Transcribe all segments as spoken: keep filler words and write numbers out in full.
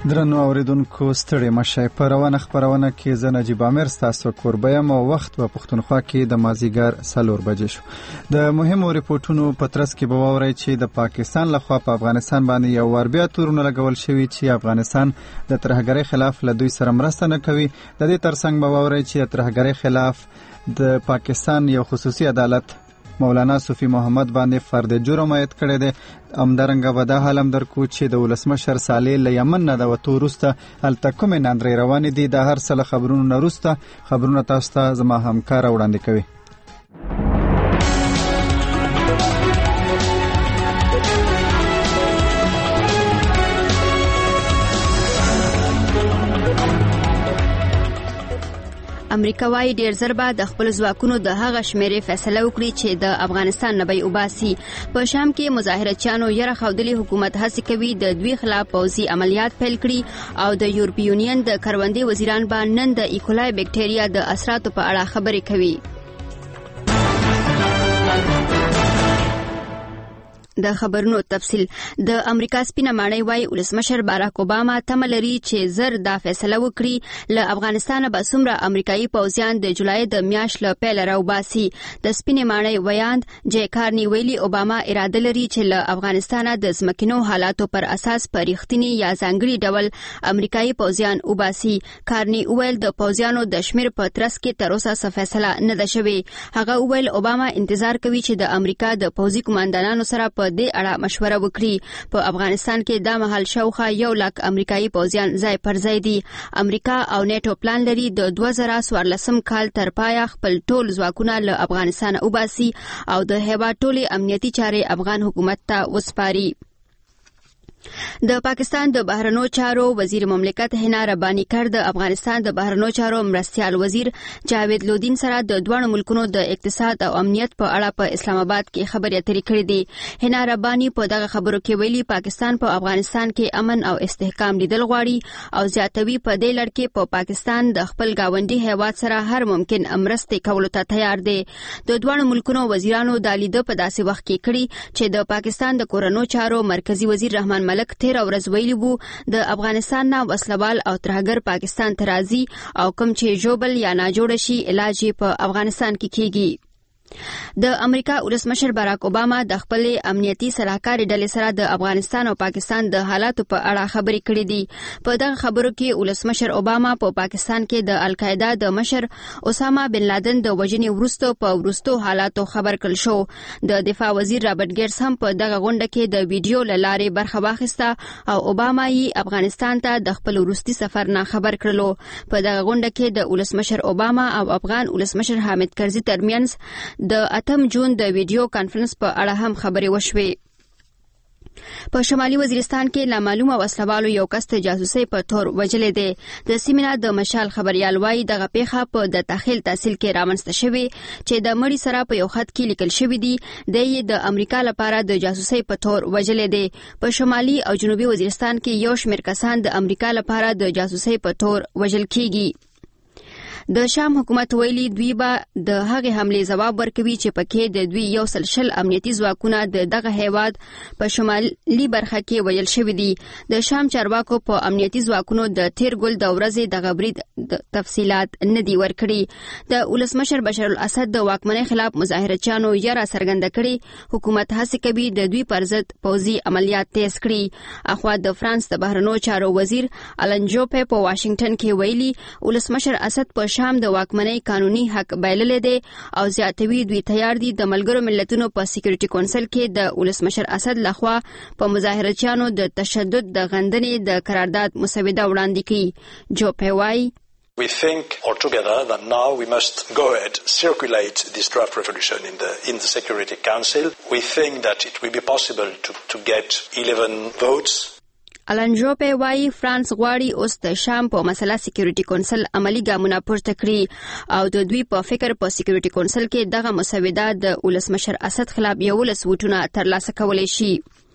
درنو اوریدونکو ستړي مشئ په روانه خبرونه کې زه نجیب عامر ستاسو کوربه یم او وخت په پښتونخوا کې د مازیګر څلور بجې شو. د مهمو ریپورتونو په ترڅ کې به واورئ چې د پاکستان لخوا په افغانستان باندې یو وار بیا تورونه لګول شوي چې افغانستان د ترهګرۍ خلاف له دوی سره مرسته نه کوي. د دې ترڅنګ به واورئ چې د ترهګرۍ خلاف د پاکستان یو خصوصي عدالت مولانا صوفی محمد باندې فرد جرم عاید کړی دی. همدارنګه به دا حال هم درکو چې د ولسمشر صالح له یمن نه د وتو وروسته هلته کومې ناندرۍ روانې دي. د هر څه له خبرونو نه وروسته خبرونه تاسو ته زما همکاره وړاندې کوي. امریکا وايي ډیر زر به د خپل ځواکونو د هغه شمیرې فیصله وکړي چې د افغانستان نه به وباسي. په شام کې مظاهرچیانو یره خودلی حکومت هڅه کوي د دوی خلاف پوځي عملیات پیل کړي او د یورپی یونین د کروندې وزیران به نن د ایکولای بکټریا د اثراتو په اړه خبرې کوي. د خبرونو تفصیل. د امریکا سپینه ماڼۍ وايي ولسمشر باراک اوباما تمه لري چې زر دا فیصله وکړي له افغانستان به څومره امریکایي پوځیان د جولای د میاشتې له پیله راوباسي. د سپینې ماڼۍ ویاند جې کارني ویلي اوباما اراده لري چې له افغانستان د ځمکنو حالاتو پر اساس په رښتینی یا ځانګړي ډول امریکایي پوځیان وباسي. کارني ویل د پوځیانو د شمیر په ترڅ کې تر اوسه څه فیصله نه ده شوې. هغه ویل اوباما انتظار کوي چې د امریکا د پوځي قوماندانانو سره په دې اړه مشوره وکړي. په افغانستان کې دا مهال شاوخوا یو لک امریکایي پوځیان ځای پر ځای دي. امریکا او نیټو پلان لري د دوه زره څوارلسم کال تر پایه خپل ټول ځواکونه له افغانستان وباسي او د هیواد ټولې امنیتي چارې افغان حکومت ته وسپاري. د پاکستان د بهرنیو چارو وزیر مملکت حنا ربانی کر د افغانستان د بهرنیو چارو مرستیال وزیر جاوید لودین سره د دوه ملکونو د اقتصاد او امنیت په اړه په اسلام آباد کې خبرې اترې کړې دي. حنا ربانی په دغه خبرو کې ویلي پاکستان په افغانستان کې امن او استحکام لیدل غواړي او زیاتوي په دې لړ کې په پاکستان د خپل گاونډي هیواد سره هر ممکن مرستې کولو ته تیار دي. د دوه ملکونو وزیرانو د لیدو په داسې وخت کې کړي چې د پاکستان د کورنیو چارو مرکزی وزیر رحمان ملک تیر ورځ ویلي وو د افغانستان نه وسلوال او ترهګر پاکستان ته راځي او کوم چې جوبل یا ناجوړ شي علاج په افغانستان کې کیږي. د امریکا ولسمشر باراک اوباما د خپل امنیتي سلاکار ډلې سره د افغانستان او پاکستان د حالاتو په اړه خبرې کړې دي. په دغه خبرو کې ولسمشر اوباما په پاکستان کې د القاعده د مشر اسامه بن لادن د وژنې وروسته په وروستو حالاتو خبر کړل شو. د دفاع وزیر رابرټ ګیټس هم په دغه غونډه کې د ویډیو له لارې برخه واخیسته او اوباما یې افغانستان ته د خپل وروستي سفر نه خبر کړلو. په دغه غونډه کې د ولسمشر اوباما او افغان ولسمشر حامد کرزي ترمنځ د اتم جون د ویډیو کانفرنس په اړه هم خبرې وشوې. په شمالي وزیرستان کې نامعلومه وسلوالو یو کس ته جاسوسي په تور وجلې دی. د سیمینار د مشال خبريال وايي دغه پیښه په د تخیل تحصیل کې رامنځته شوې چې د مړي سره په یو خط کې لیکل شوی دی د یې د امریکا لپاره د جاسوسي په تور وجلې دی. په شمالي او جنوبي وزیرستان کې یو شمېر کسان د امریکا لپاره د جاسوسي په تور وجل کیږي. د شام حکومت ویلي دوی به د هغې حملې ځواب ورکوي چې پکې د دوی یو سل شل امنیتي ځواکونه د دغه هیواد په شمالي برخه کې ویل شوي دي. د شام چارواکو په امنیتي ځواکونو د تیر ګل د ورځې دغه برید تفصیلات نه دي ورکړي. د ولسمشر بشار الاسد د واکمنۍ خلاف مظاهرچیانو یره څرګنده کړي حکومت هڅه کوي د دوی پر ضد پوځي عملیات تیز کړي. اخوا د فرانس د بهرنیو چارو وزیر الن جوپه په واشنگټن کې ویلي ولسمشر اسد په شام د واکمنۍ قانوني حق بایللې دی او زیاتوي دوی تیار دي د ملګرو ملتونو په سکیورټي کونسل کې د ولسمشر اسد لخوا په مظاهرچیانو د تشدد د غندنې د قرارداد مسوده وړاندې کړي. جو پیوای We think altogether that now we must go ahead, circulate this draft resolution in the in the Security Council. We think that it will be possible to to get eleven votes. الانجو په وایي فرانس غواړي اوس د شام په مسله سکیورټي کونسل عملی ګامونه پورته کړي او د دوی په فکر په سکیورټي کونسل کې دغه مسوده د ولسمشر اسد خلاف یولس ووټونه ترلاسه کولی شي.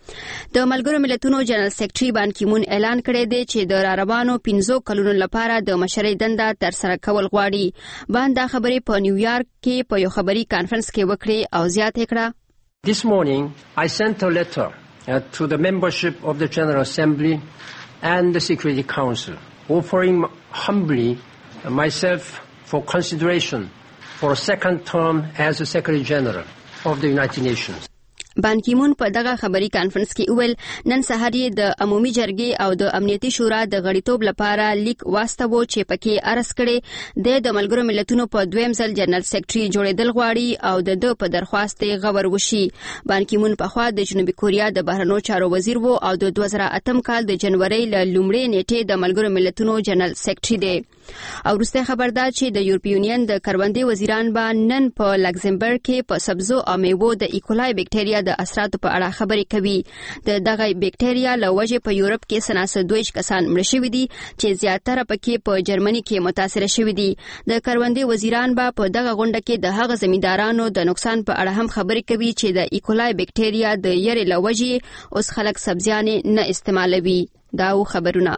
د ملګرو ملتونو جنرال سیکریټري بان کیمون اعلان کړی دی چې د راروانو پنځو کلونو لپاره د مشرۍ دنده ترسره کول غواړي. بان دا خبرې په نیویارک کې په یو خبري کانفرنس کې وکړې او زیاته کړه. This morning I sent a letter Uh, to the membership of the General Assembly and the Security Council, offering humbly myself for consideration for a second term as the Secretary General of the United Nations. بان کیمون په دغه خبري کانفرنس کې ویل نن سهار یې د عمومي جرګې او د امنیتي شورا د غړیتوب لپاره لیک واستوه چې پکې عرض کړي د د ملګرو ملتونو په دویم ځل جنرال سیکرټري جوړېدل غواړي او د د په درخواست غور وشي. بان کیمون په خوا د جنوبي کوریا د بهرنیو چارو وزیر وو او د دوه زره اتم کال د جنوري ل لومړۍ نیټې د ملګرو ملتونو جنرال سیکرټري دی. او وروسته خبردار چې د یورپی یونین د کروندې وزیران به نن په لکزمبرګ کې په سبزو او میوو د ایکولای بکټریا د اثراتو په اړه خبرې کوي. د دغه بکټریا له وجې په یورپ کې سناسه دویش کسان مړه شوي دي چې زیاتره پکې په جرمني کې متاثره شوي دي. د کروندې وزیران به په دغه غونډه کې د هغه زمیندارانو د نقصان په اړه هم خبرې کوي چې د ایکولای بکټریا د یری له وجې اوس خلک سبزیانې نه استعمالوي. دا و خبرونه.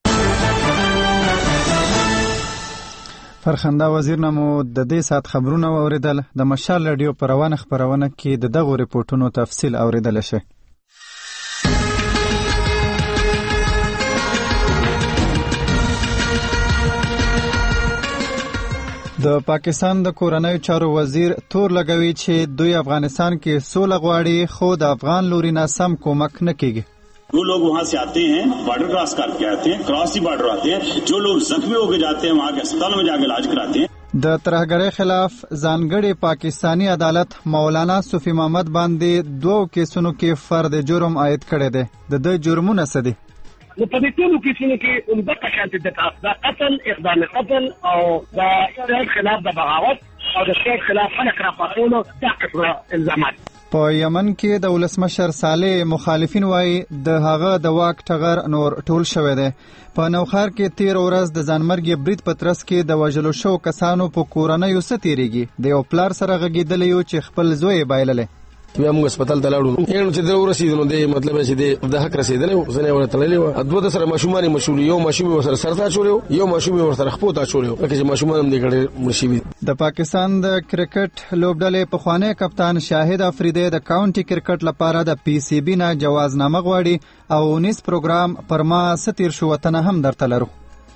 فرخنده وزیر نمو د دې سات خبرونه اوریدل. د مشال رادیو پر روانه خبرونه کې د دغه ریپورتونو تفصیل اوریدل شي. د پاکستان د کورنیو چارو وزیر تور لګوي چې دوی افغانستان کې سوله غواړي خو د افغان لوري نه سم کومک نه کیږي. जो लोग वहाँ से आते हैं border cross करके आते हैं, cross border आते हैं, जो लोग जख्मी होकर जाते हैं वहाँ के अस्पताल में जाकर इलाज कराते हैं. د ترهګرۍ خلاف ځانګړي پاکستانی عدالت مولانا صوفي محمد باندې دوه کیسونو کې فرد جرم عاید کړی دی. د د جرمونه څه دي؟ نو په دې ټولو کیسونو کې عمده شانتي د قتل، اقدام قتل او د اسرائیل خلاف د بغاوت او د اسرائیل خلاف خلک راپاڅولو دا قسمه الزامات. په یمن کې د ولسمشر صالح مخالفین وایي د هغه د واک ټغر نور ټول شوی دی. په نوخار کې تیر ورځ د ځانمرګي برید پترس کې د وژلو شو کسانو په کورنیو څه تیریږي. د یو پلار سره غږېدلی یو چې خپل زوی بایللی. بیا موږ هسپتال ته لاړو. یعنی چې د ورسېدنو د مطلب چې د حق رسیدنې وسنه ور تړلې و. دوه د سره ماشومان مشول یو ماشوم ور سره سرتا چولیو یو ماشوم ور سره خپوتا چولیو لکه چې ماشومان هم دې کړي مشوي. د پاکستان د کرکټ لوبډلې په خوانه کپتان شاهد افریدی د کاونټي کرکټ لپاره د پی سی بی نه جوازنامه غواړي او نس پروګرام پر ما ستیر شو وطن هم درته لرو.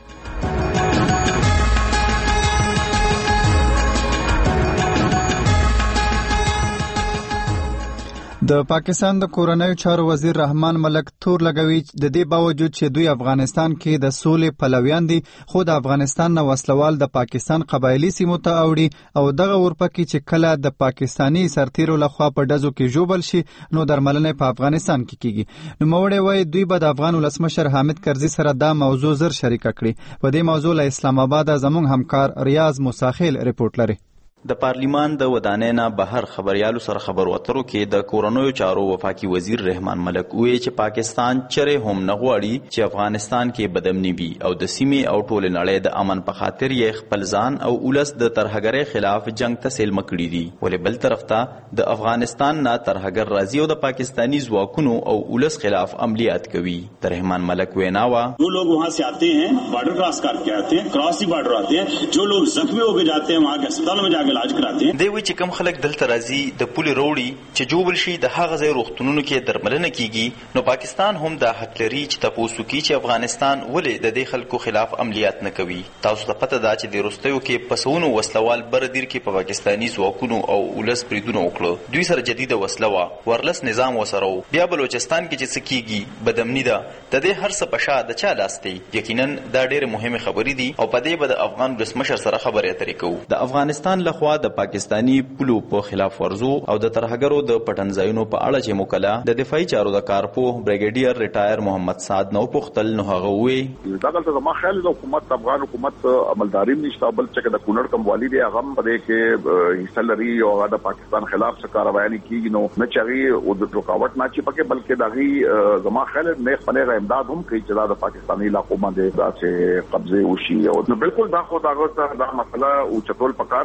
د پاکستان د کورنیو چارو وزیر رحمان ملک تور لګوي د دې باوجود چې دوی افغانستان کې د سولې پلویان دي خو د افغانستان نه وسلوال د پاکستان قبایلی سیمو ته اوړي او دغه ورپکې چې کله د پاکستانی سرتیرو لخوا په ډزو کې جوبل شي نو درملنه په افغانستان کې کیږي. نو موړې وای دوی به د افغان ولسمشر حامد کرزي سره دا موضوع زر شریک کړي. په دې موضوع له اسلام آباد زموږ همکار ریاض مساخیل ریپورت لري. د پارلیمان د ودانۍ نه بهر خبريالو سره خبرو اترو کې د کورنیو چارو وفاقي وزیر رحمان ملک وی چې پاکستان چره هم نه غواړي چې افغانستان کې بدامني وي او د سیمې او ټول نړۍ د امن په خاطر یې خپل ځان او ولس د ترهګرۍ خلاف جنگ ته سیل مکړي دي. ولې بل طرف ته د افغانستان نه ترهګر راځي او د پاکستانی ځواکونو او ولس خلاف عملیات کوي. د رحمان ملک ویناوا جو لوگ وہاں سے آتے ہیں بارڈر کراس کر کے آتے ہیں, کراس بارڈر آتے ہیں, جو لوگ زخمی ہو کے جاتے ہیں وہاں کے اسپتال میں جا کے علاج کراتے ہیں. دوی وی چې کم خلک دلته راځي د پولي روړي چې جوړ شي د هغه ځای روغتونونو کې درملنه کیږي نو پاکستان هم د حق لري چې تاسو کې چې افغانستان ولې د دې خلکو خلاف عملیات نه کوي. تاسو ته پته ده چې د روستیو کې پسونو وسلوال بردیر کې په پاکستانی ځواکونو او ولس بریدونه وکړو. دوی سره جديده وسلوه ورلس نظام وسره بیا بلوچستان کې چې سکیږي بدامنی ده د دې هر څه په شا د چا لاس دی. یقینا دا ډېر مهمه خبرې دي او په دې به د افغان ولسمشر سره خبرې اترې کوو. د افغانستان لخوا د پاکستانی پولو په خلاف ورزو او د ترهګرو د پټنځایونو په اړه چې موکله د دفاعي چارو د کارپو بریګیډیر ریټایر محمد سعد نو پختل نو هغه وی دا دلته ما خیال د حکومت افغان حکومت عملداري نشته بل چې د کونړ کم والی دی هغه په دې کې حصہ لري او هغه د پاکستان خلاف څه کاروایی کیږي نو نه چغي او د رکاوټ نه چي پکې بلکې دغه زما خیال نه خپله امداد هم کوي چې د پاکستاني علاقو باندې دا چې قبضه وشي او نو بالکل دا خو دا غوښته دا مسله او چتول پکار دی او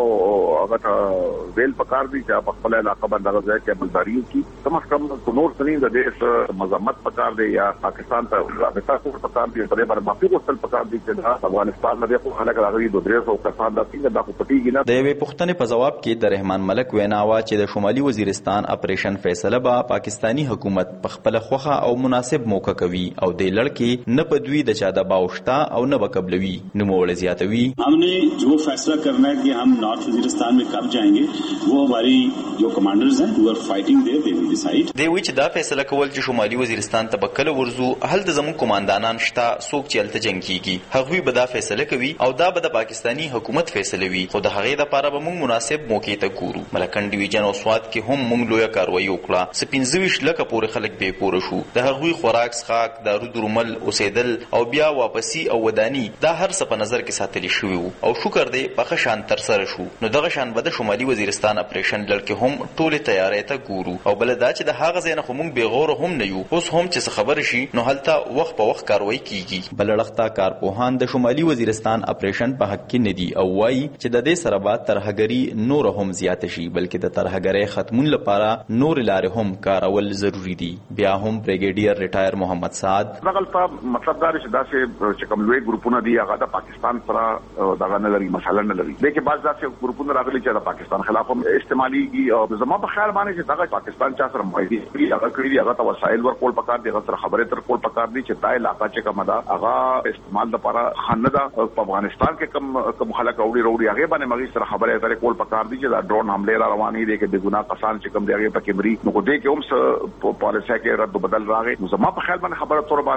هغه ویل پکار دي چې په خپل علاقه باندې هغه ځای کې عملداري وکړي کم از کم نور سنین د دې مذمت پکار دی یا پاکستان ته رابطه کول پکار دي په بار معافي غوښتل پکار دي چې افغانستان نه خو خلک راغلي دوه درې سو کسان د څنګه د پټیږي نه. د یوې پوښتنې په جواب کې د رحمان ملک وینا وا چې د شمالي وزیرستان اپریشن فیصله به پاکستانی حکومت په خپل خوخه او مناسب موقع کوي او د لړکې نه په دوی د چا د باوشتا او نه بقبلوي نوموړ زیاتوي. हमने जो फैसला करना है कि हम नॉर्थ वजीरिस्तान में कब जाएंगे वो हमारी जो कमांडर्स हैं who are fighting there they will decide. دی وی چې دا فیصله کول چې شمالي وزیرستان ته بکله ورزو هل د زمو کمانډانان شتا څوک چې الته جنگ کیږي هغوی به دا فیصله کوي او دا به د پاکستانی حکومت فیصله وي خو د هغې لپاره به موږ مناسب موقع ته ګورو. ملکن ډیویژن او سوات کې هم موږ لویه کاروایي وکړه څه پنځه ویشت لکه پورې خلک بې کوره شو د هغوی خوراک څښاک دارو درومل اوسېدل او بیا واپسي او وداني دا هر څه په نظر کې ساتلی شوي وو او شکر دی په ښه شان ترسره شو. نو دغه شان به د شمالي وزیرستان اپریشن لړکې هم ټولې تیارۍ ته ګورو او بله دا چې د هغه ځای نه خو موږ بېغوره هم نه یو اوس هم چې څه خبره شي نو هلته وخت په وخت کاروایي کیږي. بل اړخته کارپوهان د شمالي وزیرستان اپریشن په حق کې نه دي او وایي چې د دې سره به ترهګري نور هم زیاته شي بلکې د ترهګرۍ ختمون لپاره نور لارې هم کارول ضروری دي. بیا هم بریګیډیر ریټایر محمد سعد دغه په مطلب دا چې داسې چې کوم لوی ګروپونه دي هغه د پاکستان سره دغه نه لري مسله نه لري لیکن بعض داسې ګروپونه راغلي چې د پاکستان خلاف هم استعماليږي او زما په خیال باندې چې دغه پاکستان چا سره معاهده کړي هغه کړي دي هغه ته وسایل ورکول پکار دي هغه سره خبرې تر کول پکار دي چې دا علاقه چې کومه ده هغه استعمال لپاره خنه ده. په افغانستان کې کم کم خلک وروړي وروړي هغه باندې مغي سره خبرې اترې کول پکار دي چې دا ډرون حمله را روانې دي کې د ګناه کسان چې کوم دی هغه پکې مري نو کو دې کې هم پالیسي کې رد بدل راغی. نو زما په خیال باندې خبره تور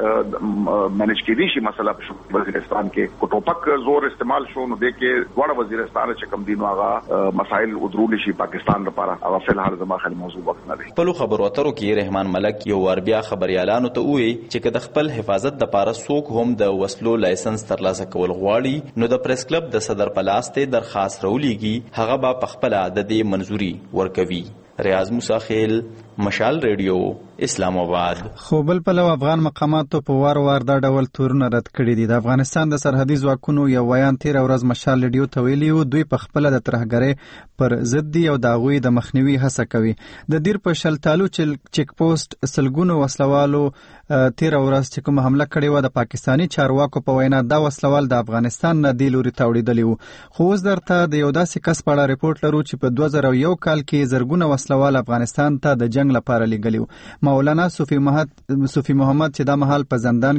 باندې منیج کېدی شي مسله په وزیرستان کې کو ټوپک زور استعمال شو نو دې کې وړ وزیرستان چې کوم دینو هغه مسائل ودرول شي پاکستان لپاره هغه فل هر زما خل موضوع وخت نه دی. په خبرو اترو کې رحمان ملک یو ور بیا خبريالانو ته وایي چې که د خپل حفاظت د لپاره څوک هم د وسلو لایسنس ترلاسه کول غواړي نو د پریس کلب د صدر پلاسته درخواست راولېږي هغه به په خپل د دې منزوري ورکوي. ریاض موسی خیل مشال ریډیو اسلام آباد. خو بل پلو افغان مقاماتو په وار وار دا ډول تورونه رد کړي دي. د افغانستان د سرحدي ځواکونو یو ویان تیر ورځ مشال ریډیو ته ویلي و دوی په خپل د ترهګرۍ پر ضد دي او د هغوی د مخنیوي هڅه کوي. د دیر په شلتالو چیک پوسټ سلګونو وسلوالو تیر ورځ چې کوم حمله کړې و د پاکستانی چارواکو په وینا دا وسلوال د افغانستان نه دی لوري تاوړېدلی و. خو اوس درته د یو داسې کس په اړه ریپورت لرو چې په دوه زره یو کال کې زرګونه وسلوال افغانستان ته د جنگ لپاره لېږلي و. مولانا صوفي محمد صوفي محمد چې دا مهال په زندان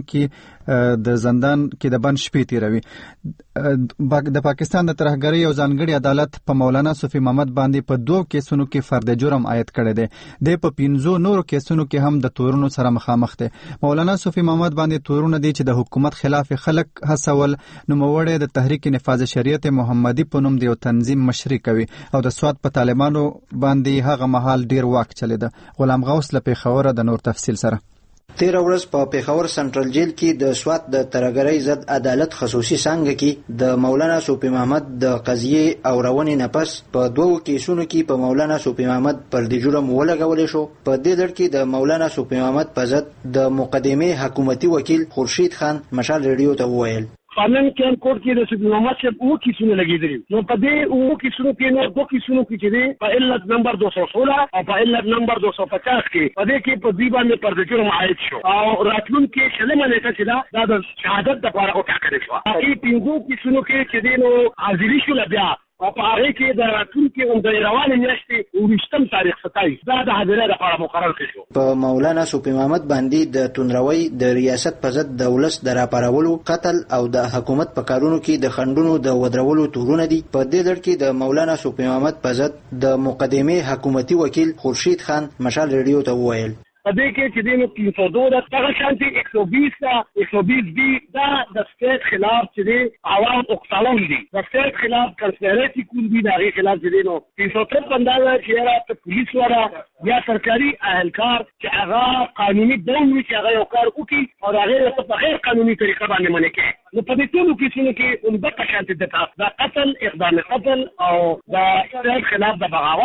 کې د زندان کې د بند شپې تیروي. د پاکستان د ترهګرۍ او ځانګړي عدالت په مولانا صوفي محمد باندې په دوه کیسونو کې فرد جرم عاید کړی دی. د په پنځو نورو کیسونو کې هم د تورونو سره مخامخ دی. مولانا صوفي محمد باندې تورونه دي چې د حکومت خلاف خلک هڅول نوموړی د تحریک نفاذ شریعت محمدي په نوم د یو تنظیم مشري کوي او د سواد په طالبانو باندې هغه مهال ډیر واک چلیده. غلام غوث له پیښوره د نور تفصیل سره. تیر ورځ په پیښور سنټرل جیل کې د سوات د ترهګرۍ ضد عدالت خصوصي څانګه کې د مولانا صوفي محمد د قضیې او روانې نه پس په دوو کیسونو کې په مولانا صوفي محمد پر د جرم ولګول شو. په دې ډول کې د مولانا صوفي محمد په ضد د مقدمه حکومتي وکیل خورشید خان مشال ریډیو ته وویل قانون کې کوټ کې د صوفي محمد صاحب وو کیسونه لګیدل نو په دې وو کیسونو کې نو دوه کیسونو کې چې دی په علت نمبر دو سو سولہ او په علت نمبر دو سو پچاس کې په دې کې په دې باندې پر د جرم عاید شو او راتلون کې شلمه نه چې دا د شهادت لپاره وټاکل شو. هغه پنځو کیسونو کې چې دی نو حاضرې شو بیا او په هغه کې د راتلون کې هم د روانې میاشتې وروستم تاریخ ستایي دا د حاضرۍ لپاره مقرر کړو. په مولانا صوفي محمد باندې د توندروي د ریاست په ضد د ولس د راپارولو قتل او د حکومت په کارونو کې د خندونو د ودرولو تورونه دي. په دې ډول کې د مولانا صوفي محمد په ضد د مقدمه حکومتي وکیل خورشید خان مشال ریډیو ته وویل په دې کې چې دینو تین سو دو د هغه شانتي ایک سو بیس دا ایک سو بیس بی دا د سټیټ خلاف چې دی عوام اقتالون دي د سټیټ خلاف کنسپیرسی کول دي د هغه خلاف چې دینو تین سو ترپن دا چې راته پولیس ورا یا سرکاري اهلکار چې هغه قانوني ډول وي چې هغه یو کار وکړي او هغه په غیر قانوني طریقه باندې منې کوي. نو په دې ټولو کې څنګه کې هم د قشانت د دا قتل اقدام قتل او د سټیټ خلاف د بغاوت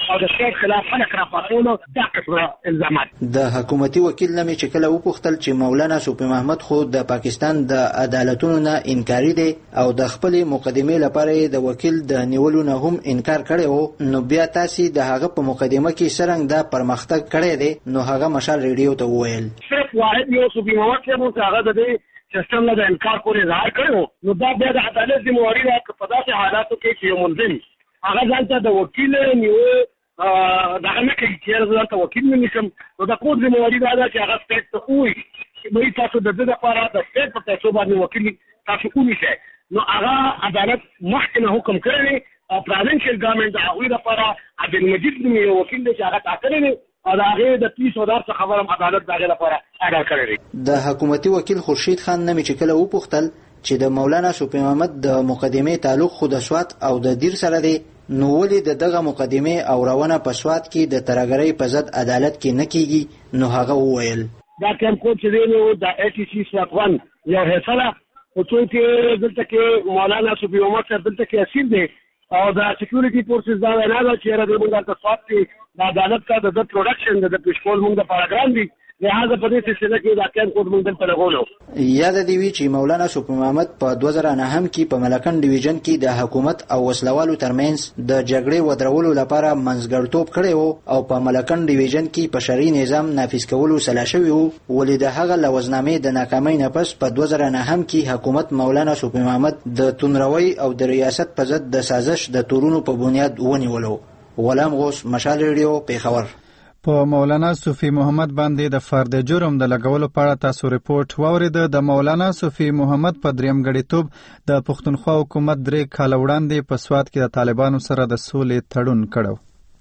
او د سټیټ خلاف خلک راپاڅول دا قسمه الزامات. د حکومتي وکیل نامې چې کله وپوښتل چې مولانا صوفي محمد خو د پاکستان د عدالتونو نه انکاري دی او د خپل مقدمې لپاره د وکیل د نیولو نه هم انکار کړی وو، نو بیا تاسو د هغه په مقدمه کې څنګه دا پرمختګ کړی دی؟ نو هغه مشال ریډیو ته وویل صرف واحد یو صوفي محمد چې موږ هغه د سیستم نه د انکار کولو ظاهر کړو، نو دا بیا د عدالت ذمہواری ده چې په داسې حالاتو کې چې یو ملزم هغه ځانته د وکیل نیو دغه نه کوي چې ځانته وکیل نه نشم، نو د کوم ذمہواری ده چې هغه سټیټ ته وایي چې دوی تاسو د دې لپاره د سټیټ په تاسو باندې وکیل تاسو ونیسئ. نو هغه عدالت مخکې نه حکم کړی او پروینشل ګورنمنت د هغوی لپاره عبدالمجید نومې یو وکیل دی چې هغه ټاکلی دی او د هغې د پیس او دار څه خبره هم عدالت د هغې لپاره ادا کړی دی. د حکومتي وکیل خورشید خان نمې چې کله وپوښتل چې د مولانا صوفي محمد د مقدمې تعلق خو د سوات او د دیر سره دی، نو ولې د دغه مقدمې او روانه په سوات کې د ترهګرۍ په ضد عدالت کې نه کیږي؟ نو هغه وویل دا کم کوډ چې دی نو د ای ټي سی سوات ون یو حصه ده، خو څو چې دلته کې مولانا صوفي محمد صاحب دلته کې اسیر دی او د سکیورټي فورسز دا وینا ده چې را د موږ د سوات کې د عدالت کا د پروډکشن د پیشکول موږ د پاراګرام دی، لہذا په دې سلسله کې دا کم کوډ موږ دلته لګولو. یاد دی وی چې مولانا صوفي محمد په دوه زره نه هم کې په ملکن ډیویژن کې د حکومت او وسلوالو ترمنځ د جګړې ودرولو لپاره منځګړتوب کړی وو او په ملکن ډیویژن کې په شرعي نظام نافذ کولو سلا شوی وو، ولې د هغه لوزنامې د ناکامۍ نه پس په دوه زره نه هم کې حکومت مولانا صوفي محمد د تونروي او د ریاست په ضد د سازش د تورونو په بنیاد ونیولو. غلام غوث، مشال ریډیو، پیښور. په مولانا صوفي محمد باندې د فرد جرم د لګولو په اړه تاسو ریپورت واورید. د مولانا صوفي محمد په دریم غړیتوب د پښتونخوا حکومت درې کاله وړاندې په سوات کې د طالبانو سره د سولې تړون کړو.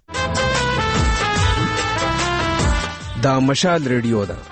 دا مشال ریډیو ده.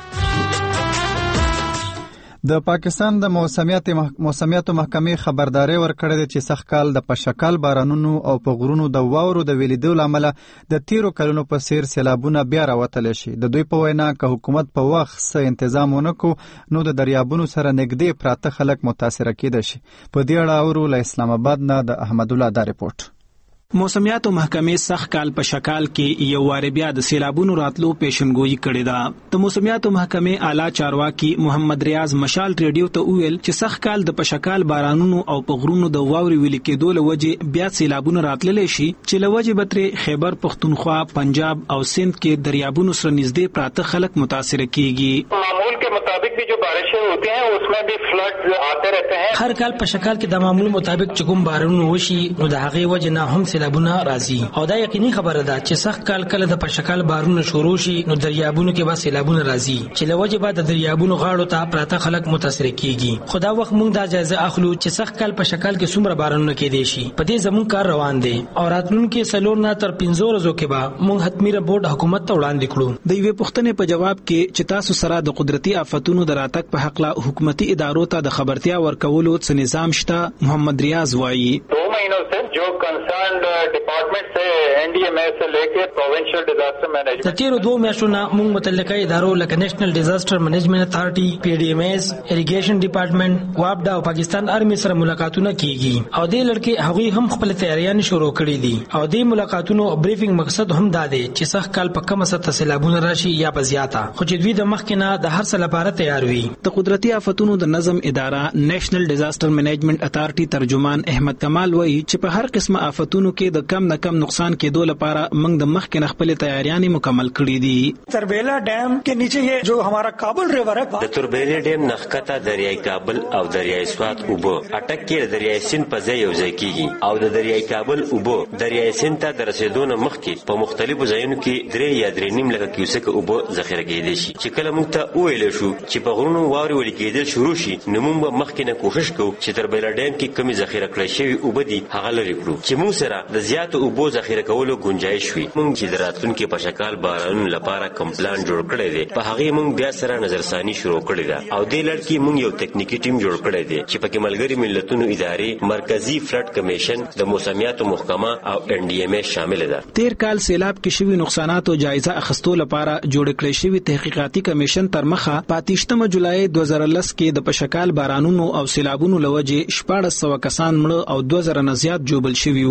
د پاکستان د موسمیات موسمیاتو محکمې خبرداري ورکړې ده چې سخت کال د پشکال بارانونو او په غرونو د واورو د ویلیدو لامل د تیرو کلونو په سیر سیلابونه بیا راوتل شي. د دوی په وینا که حکومت په وخت څه تنظیم ونکړو نو د دریابونو سره نږدې پراته خلک متاثر کېدای شي. په دې اړه اورو له اسلام آباد نه د احمد الله دا ریپورت. موسمیاتو محکمې سخت کال په شکال کې یو وار بیا د سیلابونو راتلو پیشنګوئی کړې ده. د موسمیاتو محکمې اعلی چارواکي محمد ریاض مشال ریډیو ته ویل چې سخت کال د پشکال بارانونو او په غرونو د واوري ویل کېدو لوجه بیا سیلابونو راتللی شي چې لوجه بتري خیبر پختونخوا، پنجاب او سند کې دریابونو سره نږدې پراته خلک متاثر کیږي. معمول के मुताबिक भी जो बारिशें होती हैं उसमें भी फ्लड आते रहते हैं. हर कल په شکل کې د معمول مطابق چې کوم بارانونه وشي نو د هغه وجه نه هم سیلابونه راځي او دا یقیني خبره ده چې سخت کال کله د په شکل بارانونه شروع شي نو دریابونو کې به سیلابونه راځي چې لوجه بعد د دریابونو غاړو ته پراته خلک متاثر کیږي. خدا وخت موږ دا جایزه اخلو چې سخت کال په شکل کې څومره بارانونه کې دي شي. په دې زمون کار روان دي او راتلونکي سلور نه تر پنځو ورځو کې به موږ حتمی رپورټ حکومت ته وړاندې کړو. د یوې پوښتنې په جواب کې چې تاسو سره د قدرتي آفتونو د راتګ په حق لا حکومتي ادارو ته د خبرتیا ورکولو څه نظام شته، محمد ریاض وایي دو مہینوں سے جو کنسرنڈ ڈپارٹمنٹ سے این ڈی ایم اے سے لے کے پروونشل ڈیزاسٹر مینجمنٹ د تیرو دوه میاشتو نه موږ متعلقه ادارو لکه نېشنل ډیزاسټر مینجمنت اتھارټي، پی ډی ایم ایس، اریګیشن ډپارټمنټ، وابډا او پاکستان آرمي سره ملاقاتونه کیږي او د لړکې هغوی هم خپل تیاریان شروع کړې دي او د ملاقاتونو بریفینګ مقصد هم دا دی چې سخت کال په کومه سطح سیلابونه راشي یا په زیاته، خو چې دوی د مخکې نه د هر څه لپاره تیار وي. د قدرتي آفتونو د نظم اداره نېشنل ډیزاسټر مینجمنت اتھارټي ترجمان احمد کمال وایي چې په هر قسمه آفتونو کې د کم نه کم نقصان کېدو لپاره موږ د مخکې نه خپل تیاریانې مکمل کړې دي. تربیلا ډیم کې نیچے یہ جو ہمارا کابل ریور ہے د تربیلا ډیم نخکته دریای کابل او دریای سوات اوبو اٹک کې دریای سند په ځای یو ځای کیږي او د دریای کابل اوبو دریای سند ته د رسیدو نه مخکې په مختلفو ځایونو کې درې یا درې نیم لکه کیوسک اوبو ذخیره کېدای شي چې کله موږ ته وویل شو چې په غرونو واورې ولې کېدل شروع شي نو موږ به مخکې نه کوشش کوو چې تربیلا ډیم کې کمی ذخیره کړی شوي اوبه دي هغه لرې کړو چې موږ سره د زیاتو اوبو ذخیره کولو گنجایش وي. موږ چې د راتلونکي په شکال بارانونو لپاره کم پلان جوړ کړی دی په هغې موږ بیا سره نظرثاني شروع کړې ده او دې لړ کې موږ یو تکنیکي ټیم جوړ کړی دی چې پکې ملګري ملتونو ادارې، مرکزي فلډ کمیشن، د موسمیاتو محکمه او ان ډي ایم اے شامل ده. تیر کال سیلاب کې شوي نقصاناتو جایزه اخیستو لپاره جوړ کړی شوی تحقیقاتي کمیشن تر مخه په اتیشتمه جولای دوه زره لس کې د پشکال بارانونو او سیلابونو لوجې شپاړس سوه کسان مړه او دوه زره نه زیات جوبل شوي وو.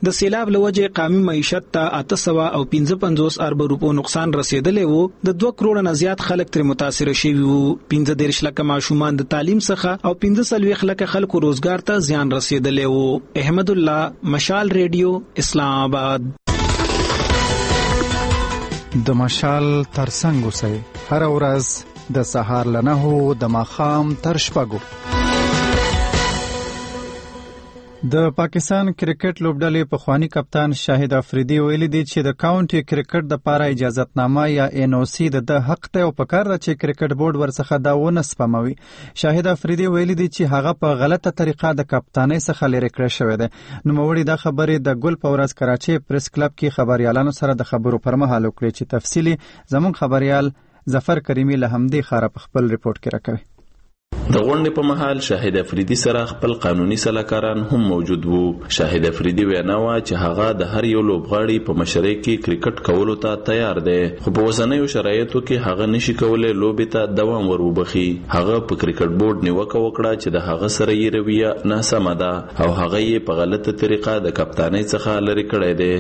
د سیلاب لوجه قومي معیشت ته اته سوه او پنځه پنځوس ارب روپو نقصان رسیدلی وو. د دوه کروڑه نه زیات خلک تر متاثر شوي وو. پنځه دېرش لکه ماشومان د تعلیم څخه او پنځه څلوېښت لکه خلکو روزګار ته زیان رسیدلی وو. احمد الله، مشال ریډیو، اسلام آباد. د مشال ترڅنګ اوسئ هر ورځ د سهار له نهو د ماښام تر شپږو. د پاکستان کرکټ لوبډلې پخوانی کپتان شاهد افریدي ویلي دی چې د کاونټي کرکټ د پاره اجازهتنامه یا ان او سی د حق ته او پکار را چې کرکټ بورډ ورڅخه دا ونه سپموي. شاهد افریدي ویلي دی چې هغه په غلطه طریقه د کپتانۍ څخه لرې کړی شوی دی. نوموړي دا خبرې د ګل په ورځ کراچي پریس کلب کې خبريالانو سره د خبرو پر مهال وکړي چې تفصیلی زموږ خبريال ظفر کریمی له همدې خاره په خپل ریپورت کې راکوي. د غونډې په مهال شاهد افریدي سره خپل قانوني سلاکاران هم موجود وو. شاهد افریدي وینا وه چې هغه د هر یو لوبغاړي په مشرۍ کې کرکټ کولو ته تیار دی، خو په اوسنیو شرایطو کې هغه نشي کولی لوبې ته دوام ور وبخي. هغه په کرکټ بورډ نیوکه وکړه چې د هغه سره یې رویه ناسمه ده او هغه یې په غلطه طریقه د کپتانۍ څخه لرې کړی دی.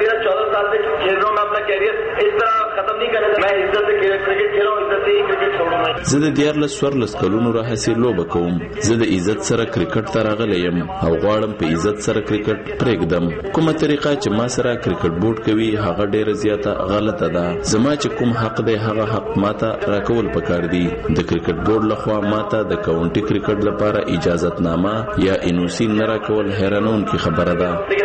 زه د دیارلس څوارلس کلونو راهیسې لوبه کوم. زه د عزت سره کرکټ ته راغلی یم او غواړم په عزت سره کرکټ پرېږدم. کومه طریقه چې ما سره کرکټ بورډ کوي هغه ډیره زیاته غلطه ده. زما چې کوم حق دی هغه حق ماته راکول پکار دي. د کرکټ بورډ لخوا ماته د کاونټي کرکټ لپاره اجازهتنامه یا ان او سی نه راکول حیرانونکې خبره ده.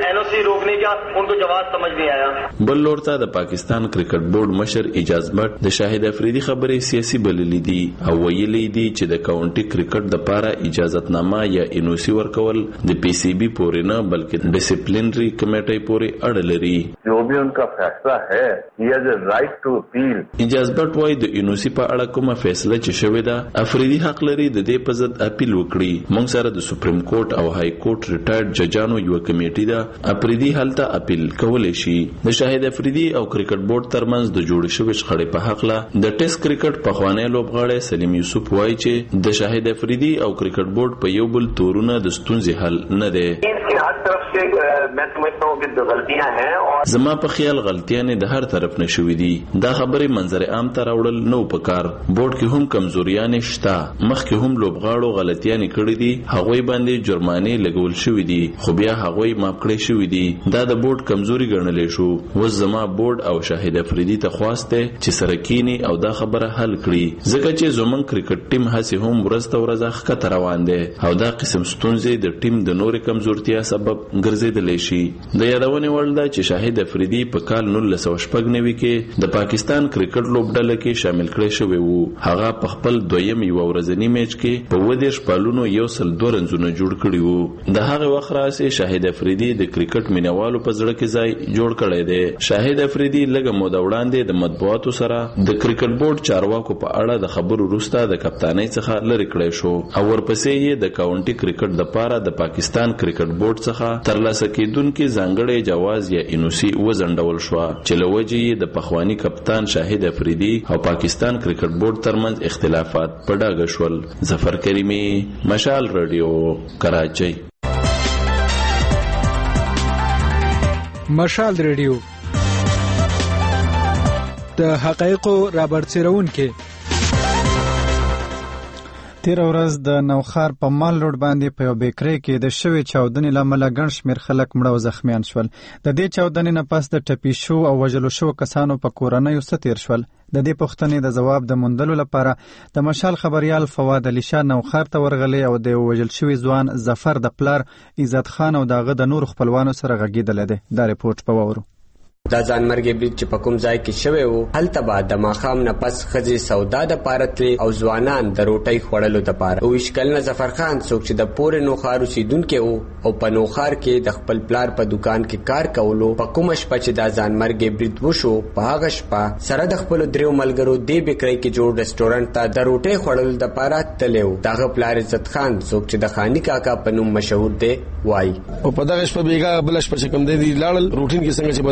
بل لور ته د پاکستان کرکټ بورډ مشر اجاز بټ د شاهد افریدي خبرې سیاسي بللي دي او ویلي دي چې د کاونټي کرکټ د لپاره اجازهتنامه یا ان او سی ورکول د پی سی بی پورې نه بلکې ډیسپلینري کمیټې پورې اړه لري. جو بھی ان کا فیصله ہے هی هاز ا رائټ ټو اپیل. اجاز بټ وايي د ان او سی په اړه کومه فیصله چې شوې ده افریدي حق لري د دې په ضد اپیل وکړي. موږ سره د سپریم کورټ او های کورټ ریټایرډ ججانو یو کمیټه ده. افریدي هلته اپیل کولای شي. د شاهد افریدي او کرکټ بورډ ترمنځ د جوړ شوې شخړې په حق له د ټیسټ کرکټ پخوانی لوبغاړی سلیم یوسف وایي چې د شاهد افریدي او کرکټ بورډ په یو بل تورونه د ستونزې حل نه دی. زما په خیال غلطیانې د هر طرف نه شوې دي. دا خبرې منظر عام ته راوړل نو پکار. بورډ کې هم کمزوریانې شته. مخکې هم لوبغاړو غلطیانې کړې دي، هغوی باندې جرمانې لګول شوې دي، خو بیا هغوی معاف کړې شوې دي. دا د بورډ کمزوري ګڼلی شو. اوس زما بورډ او شاهد افریدي ته خواست دی چې سره کینی او دا خبره حل کړي، ځکه چې زمونږ کرکټ ټیم هڅې هم ورځ ته ورځ ښکته روان دی او دا قسم ستونزې د ټیم د نورې کمزورتیا سبب ګرځېدلی شي. د یادونې وړ ده چې شاهد افریدي په کال نولس سوه شپږ نوي کې د پاکستان کرکټ لوبډله کې شامل کړی شوی وو. هغه په خپل دویم یوه ورځني میچ کې په اووه دېرش پالونو یو سل دوه رنزونه جوړ کړي وو. د هغې وخت راهیسې شاهد افریدي د کرکټ مینوالو په زړه کې ځای جوړ کړی دی. شاهد افریدي لږه موده وړاندې د مطبوعاتو سره د کرکټ بورډ چارواکو په اړه د خبرو وروسته د کپتانۍ څخه لرې کړی شو او ورپسې یې د کاونټي کرکټ دپاره د پاکستان کرکټ بورډ څخه ترلاسه کیدونکي ځانګړی جواز یا ان او سی وځنډول شوه چې له وجې یې د پخواني کپتان شاهد افریدي او پاکستان کرکټ بورډ ترمنځ اختلافات په ډاګه شول. ظفر کریمی، مشال رادیو، کراچۍ. مشال ریډیو د حقایقو رابرسېرونکي. تیر ورځ د نوخار په مال روډ باندې په یو بیکرۍ کې د شوې چاودنې له امله ګڼ شمېر خلک مړه او زخمیان شول. د دې چاودنې نه پس د ټپي شو او وژلو شوو کسانو په کورنیو څه تیر شول؟ د دې پوښتنې د ځواب د موندلو لپاره د مشال خبریال فواد علي شاه نوخار ته ورغلی او د وژل شوي ځوان ظفر د پلار عزت خان او د هغه د نورو خپلوانو سره غږېدلی دی. دا ریپورټ په واورو. دا ځانمرګي برید چې په کوم ځای کې شوی و هلته به د ماښام نه پس ښځې سودا دپاره تلې او ځوانان د روټۍ خوړلو دپاره. اوویشت کلنه ظفر خان څوک چې د پورې نوخار اوسېدونکی و او په نوخار کې د خپل پلار په دوکان کې کار کولو، په کومه شپه چې دا ځانمرګي برید وشو په هغه شپه سره د خپلو دریو ملګرو دې بیکرۍ کې جوړ رسټورنټ ته د روټۍ خوړلو دپاره تللی و. د هغه پلار عزت خان څوک چې د خاني کاکا په نوم مشهور دی وایي او په دغه شپه بېګا بله شپه چې کوم دی دوی لاړل روټین کې څنګه چې بدلل په هغه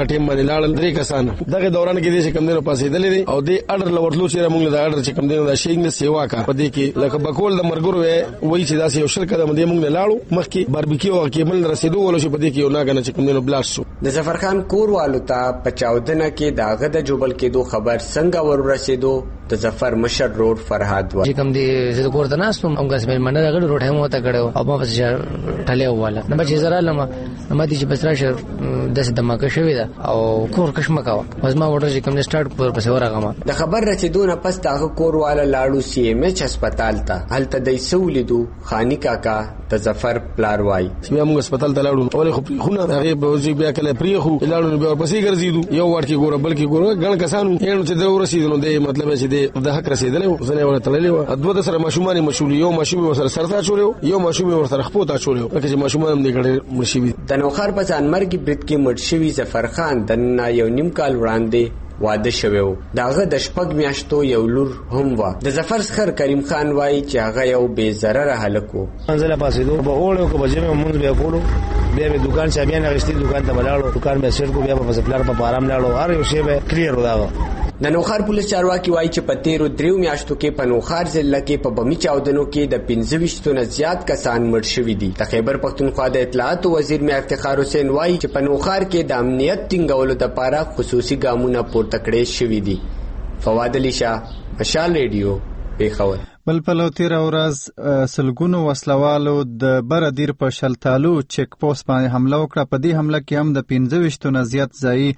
ټیم باندې لاړل درې کسان دغه دوران کې د کم دینو پاسې دلې او د اډر لورلو چې موږ د اډر چې کم دینو د شینګ سیوا کا په دې کې لکه بکول د مرګرو وای چې داسې یو شرکت د موږ نه لاړو مخکې باربیکیو او کیبل رسیدو ولو چې په دې کې یو ناګنه چې کم دینو بلاست شو. د ظفرخان کور والو ته په چاودنه کې داغه د جوبل کېدو خبر څنګه ور رسیدو د ظفر مشر روډ فرهاد و چې کوم دي زه کور ته ناستم هم غس مې منډه غړ روټه مو ته کړو او ما پس ټاله واله نه بچی زرا لمه ما دي چې بس راشه د دماغه شوی دا او کور کشمه کاوه پس ما وړه چې کوم سٹارټ پر پس ورغه د خبر رسیدو نه پس داغه کور والا لاړو سی ایم ایچ هسپتال ته هلته د سولیدو خانی کاکا د ظفر پلار وای بیا موږ هسپتال ته لاړو اول خو خونه هغه به بیا کله پری خو لاړو بیا ورپسې ګرځیدو یو وړ کې ګوره بلکې ګوره ګڼ کسانو یې چې د ورسیدو د مطلب چې د حق رسیدلې زنه ور تللې و ادوه د سره ماشومان مسؤلیت یو ماشوم سره سرتا چولیو یو ماشوم ور سره خپوتا چولیو لکه چې ماشومان هم دګړې مرشي د نوخر په ځانمرګي برت کې مرشي ظفر خان د یو نیم کال وړاندې واده شویو داغه د شپږ میاشتو یو لور هم و د ظفر سخر کریم خان وای چې هغه یو بے ضرر هلکو منځله پاسې دوه په اوړو کو بجې مونږ بیا کولو بیا به دکان چابیان غشتي دکان ته بلاړو دکان به سیټ کو بیا په سپلار په آرام لاړو هر یو شی به کلیر وداغه د نوخار پولیس چارواکي وایي چې په تیرو دریو میاشتو کې په نوخار ضلع کې په بمی چاودنو کې د پنځه ویشتو نه زیات کسان مړ شوي دي. د خیبر پښتونخوا د اطلاعاتو وزیر میر افتخار حسین وایي چې په نوخار کې د امنیت ټینګولو لپاره خصوصي ګامونه پورته کړي شوي دي. فواد علي شاه، مشال ریډیو، پیښور. بل په لوتیر ورځ سلګونو وسلوالو د بردیر په شلتالو چیک پوسټ باندې حمله وکړه. په دې حمله کې هم د پنځه ویشتو نه زیات ځایي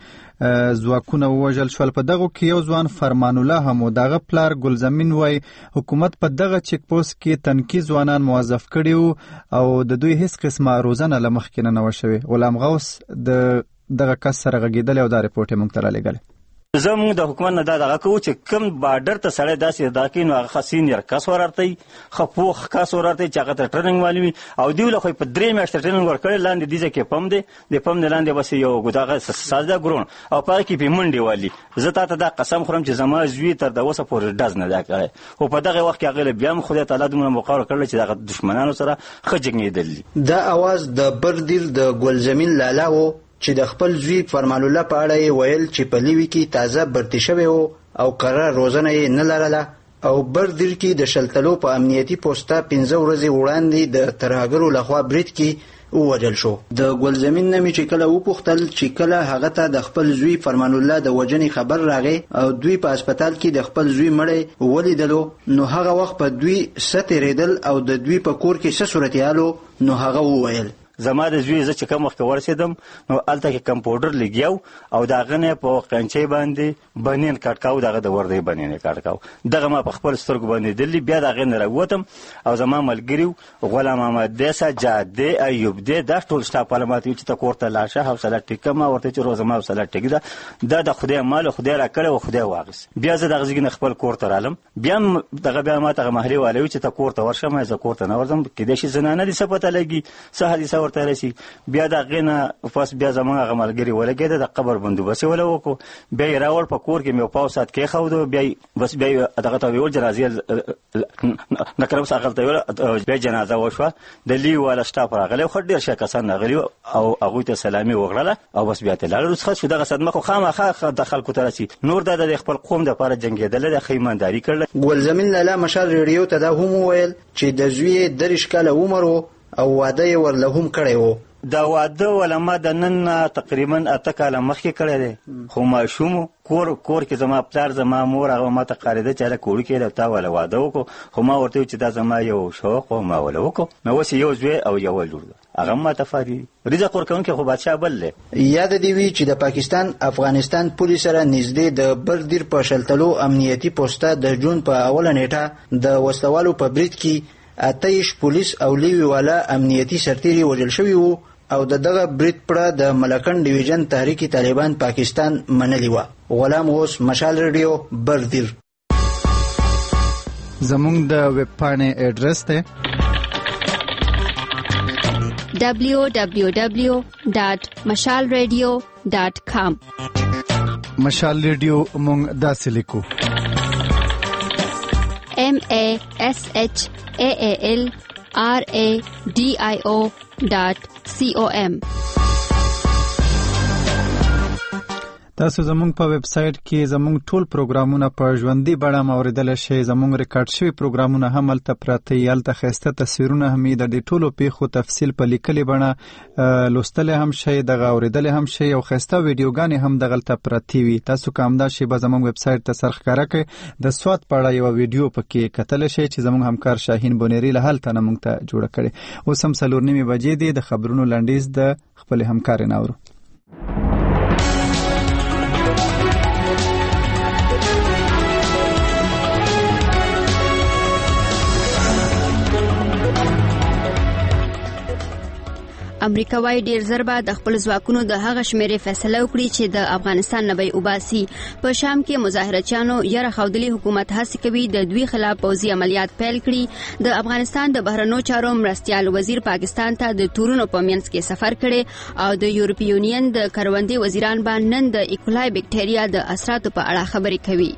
ځواکونه ووژل شول. په دغه کې یو ځوان فرمان الله هم دغه پلار ګلزمین وای حکومت په دغه چیک پوسټ کې تنکي ځوانان موظف کړي او د دوی هیڅ قسمه روزنه لمخکې نه و شوی. غلام غوث د دغه کس سره غږیدل او دا رپورټ یې موږ ته رالیږلی. زموږ د حکومت نه دا دغه کوو چې کوم بارډر ته سړی داسې ادا کوي نو هغه سینیر کس ورارتی ښه پوخ کس ورارتی چې هغه ته ټریننګ والی وي او دوی له خو په درې میاشتې ټریننګ ورکړی لاندې دې ځای کې پم دی د پم نه لاندې بس یو دغه ساده ګرون او په هغه کې پې منډې والي. زه تا ته دا قسم خورم چې زما زوی تر د اوسه پورې ډز نه دا کړی خو په دغه وخت کې هغې له بیا هم خدای تعالی دومره موقع ورکړلی چې دغه دښمنانو سره ښه جنګېدل. دا اواز د بردیر د ګلزمین لالا و چې د خپل زوی فرمان الله په اړه یې ویل چې په لیوي کې تازه برتي شوی و او قرار روزنه یې نه لرله او بردیر کې د شلتلو په امنیتي پوسټه پنځه ورځې وړاندې د ترهګرو لخوا برید کې ووژل شو. د ګلزمین نه مې چې کله وپوښتل چې کله هغه ته د خپل زوی فرمان الله د وژنې خبر راغی او دوی په هسپتال کې د خپل زوی مړی ولیدلو نو هغه وخت په دوی څه تېرېدل او د دوی په کور کې څه صورتحال و نو هغه وویل زما د زوی زه چې کوم وخت ورسېدم نو هلته کې کمپاوډر لګیاو او د هغه نه په قنچۍ باندې بنین کټ کاو دغه د وردی بنین کټ کاو دغه ما په خپل سترګو باندې دلی بیا د هغې نه راووتم او زما ملګري غلام محمد دی سجاد دی ایوب دی دا ټول سټاف والا ماته ویل چې ته کور ته لاړ شه حوصله ټیک ما ورته چې روزه ما حوصله ټیک ده دا د خدای مال خدای راکړی او خدای واخیست. بیا زه دغه ځای نه خپل کور ته رالم بیا هم دغه بیا ما ته محلي والا ویل چې ته کور ته ورشه ما زه کور ته نه ورځم کیدای شي زنانه دې څه پته لګي څه حادثه ورته رسي. بیا د هغې نه پس بیا زموږ هغه ملګري ولګېده د قبر بندوبست یې وله وکړو بیا یې راوړ په کور کې مې یو پاو ساعت کېښودو بیا بس بیا یې دغه ته ویول جنازې نکرم هغه ته ویل بیا جنازه وشوه د لیو والا سټاف راغلی خو ډېر ښه کسان راغلي او هغوی ته سلامي وکړله او بس بیا ته لاړل. رخصت شو دغه صدمه خو خامخا د خلکو ته رسي نور دا د خپل قوم دپاره جنګېدلی د ښه ایمانداري کړله. ګلزمین لالا مشال ریډیو ته دا هم وویل چې د زوی یې دېرش کاله عمر و او واده یې ورله هم کړی و. دا واده ولا ما د نن تقریبا اته کاله مخکې کړی دی خو ماشوم کور کور کې زما پلار زما مور هغه ما ته قاریده چې هلک وړوکی دی تا وله واده وکړو خو ما ورته ویل چې دا زما یو شوق و ما وله وکړو نو اوس یو زوی او یوه لور ده هغه ما ته فاري رزق ورکوونکی خو بادشاه بل دی. یاد دې وي چې د پاکستان افغانستان پولیس سره نږدې د بردیر په شلتلو امنیتي پوسټه د جون په اوله نیټه د وسلوالو په برید کې اتهیش پولیس او لیوي والا امنیتي سرتیري وژل شوي وو او د دغه برید پړه د ملکن ډیویژن تحریک طالبان پاکستان منلی وه. غلام غوث، مشال ریډیو، بردیر. زمونږ د ویب پاڼې ایډرس دی دبلیو دبلیو دبلیو ډاټ مشال ریډیو ډاټ کام. مشال ریډیو مونږ داسې لیکو ایم ای ایس ایچ ای ای ایل آر ای ډي آی او ډاټ سی او ایم. تاسو زموږ په ویب سټ کې زموږ ټول پروګرامونه په ژوندۍ بڼه اوریدل شئ. زموږ ریکارډ شوی پروګرامونه هم هلته پراته دي. هلته ښایسته تصویرونه هم د دې ټولو پیښو تفصیل په لیکلې بڼه لوستل هم شئ، دغه اوریدل هم شئ او ښایسته ویډیوګانې هم دغلته پراته وي. تاسو که همدا شیبه زموږ ویب سټ ته سر ښکاره کړئ، د سوات په اړه یوه ویډیو پکې کتلی شئ چې زموږ همکار شاهین بونیري له هلته نه موږ ته جوړه کړې. اوس هم څلور نیمې بجې دي. د خبرونو لنډیز د خپلې همکارې نه اورو. امریکا وايي ډیر زر به د خپل ځواکونو د هغه شمیرې فیصله وکړي چې د افغانستان نه به وباسي. په شام کې مظاهرچیانو یره خودلی حکومت هڅه کوي د دوی خلاف پوځي عملیات پیل کړي. د افغانستان د بهرنیو چارو مرستیال وزیر پاکستان ته د تورونو په منځ کې سفر کړي او د یورپی یونین د کروندې وزیران باندې نن د ایکولای بکټریا د اثراتو په اړه خبرې کوي.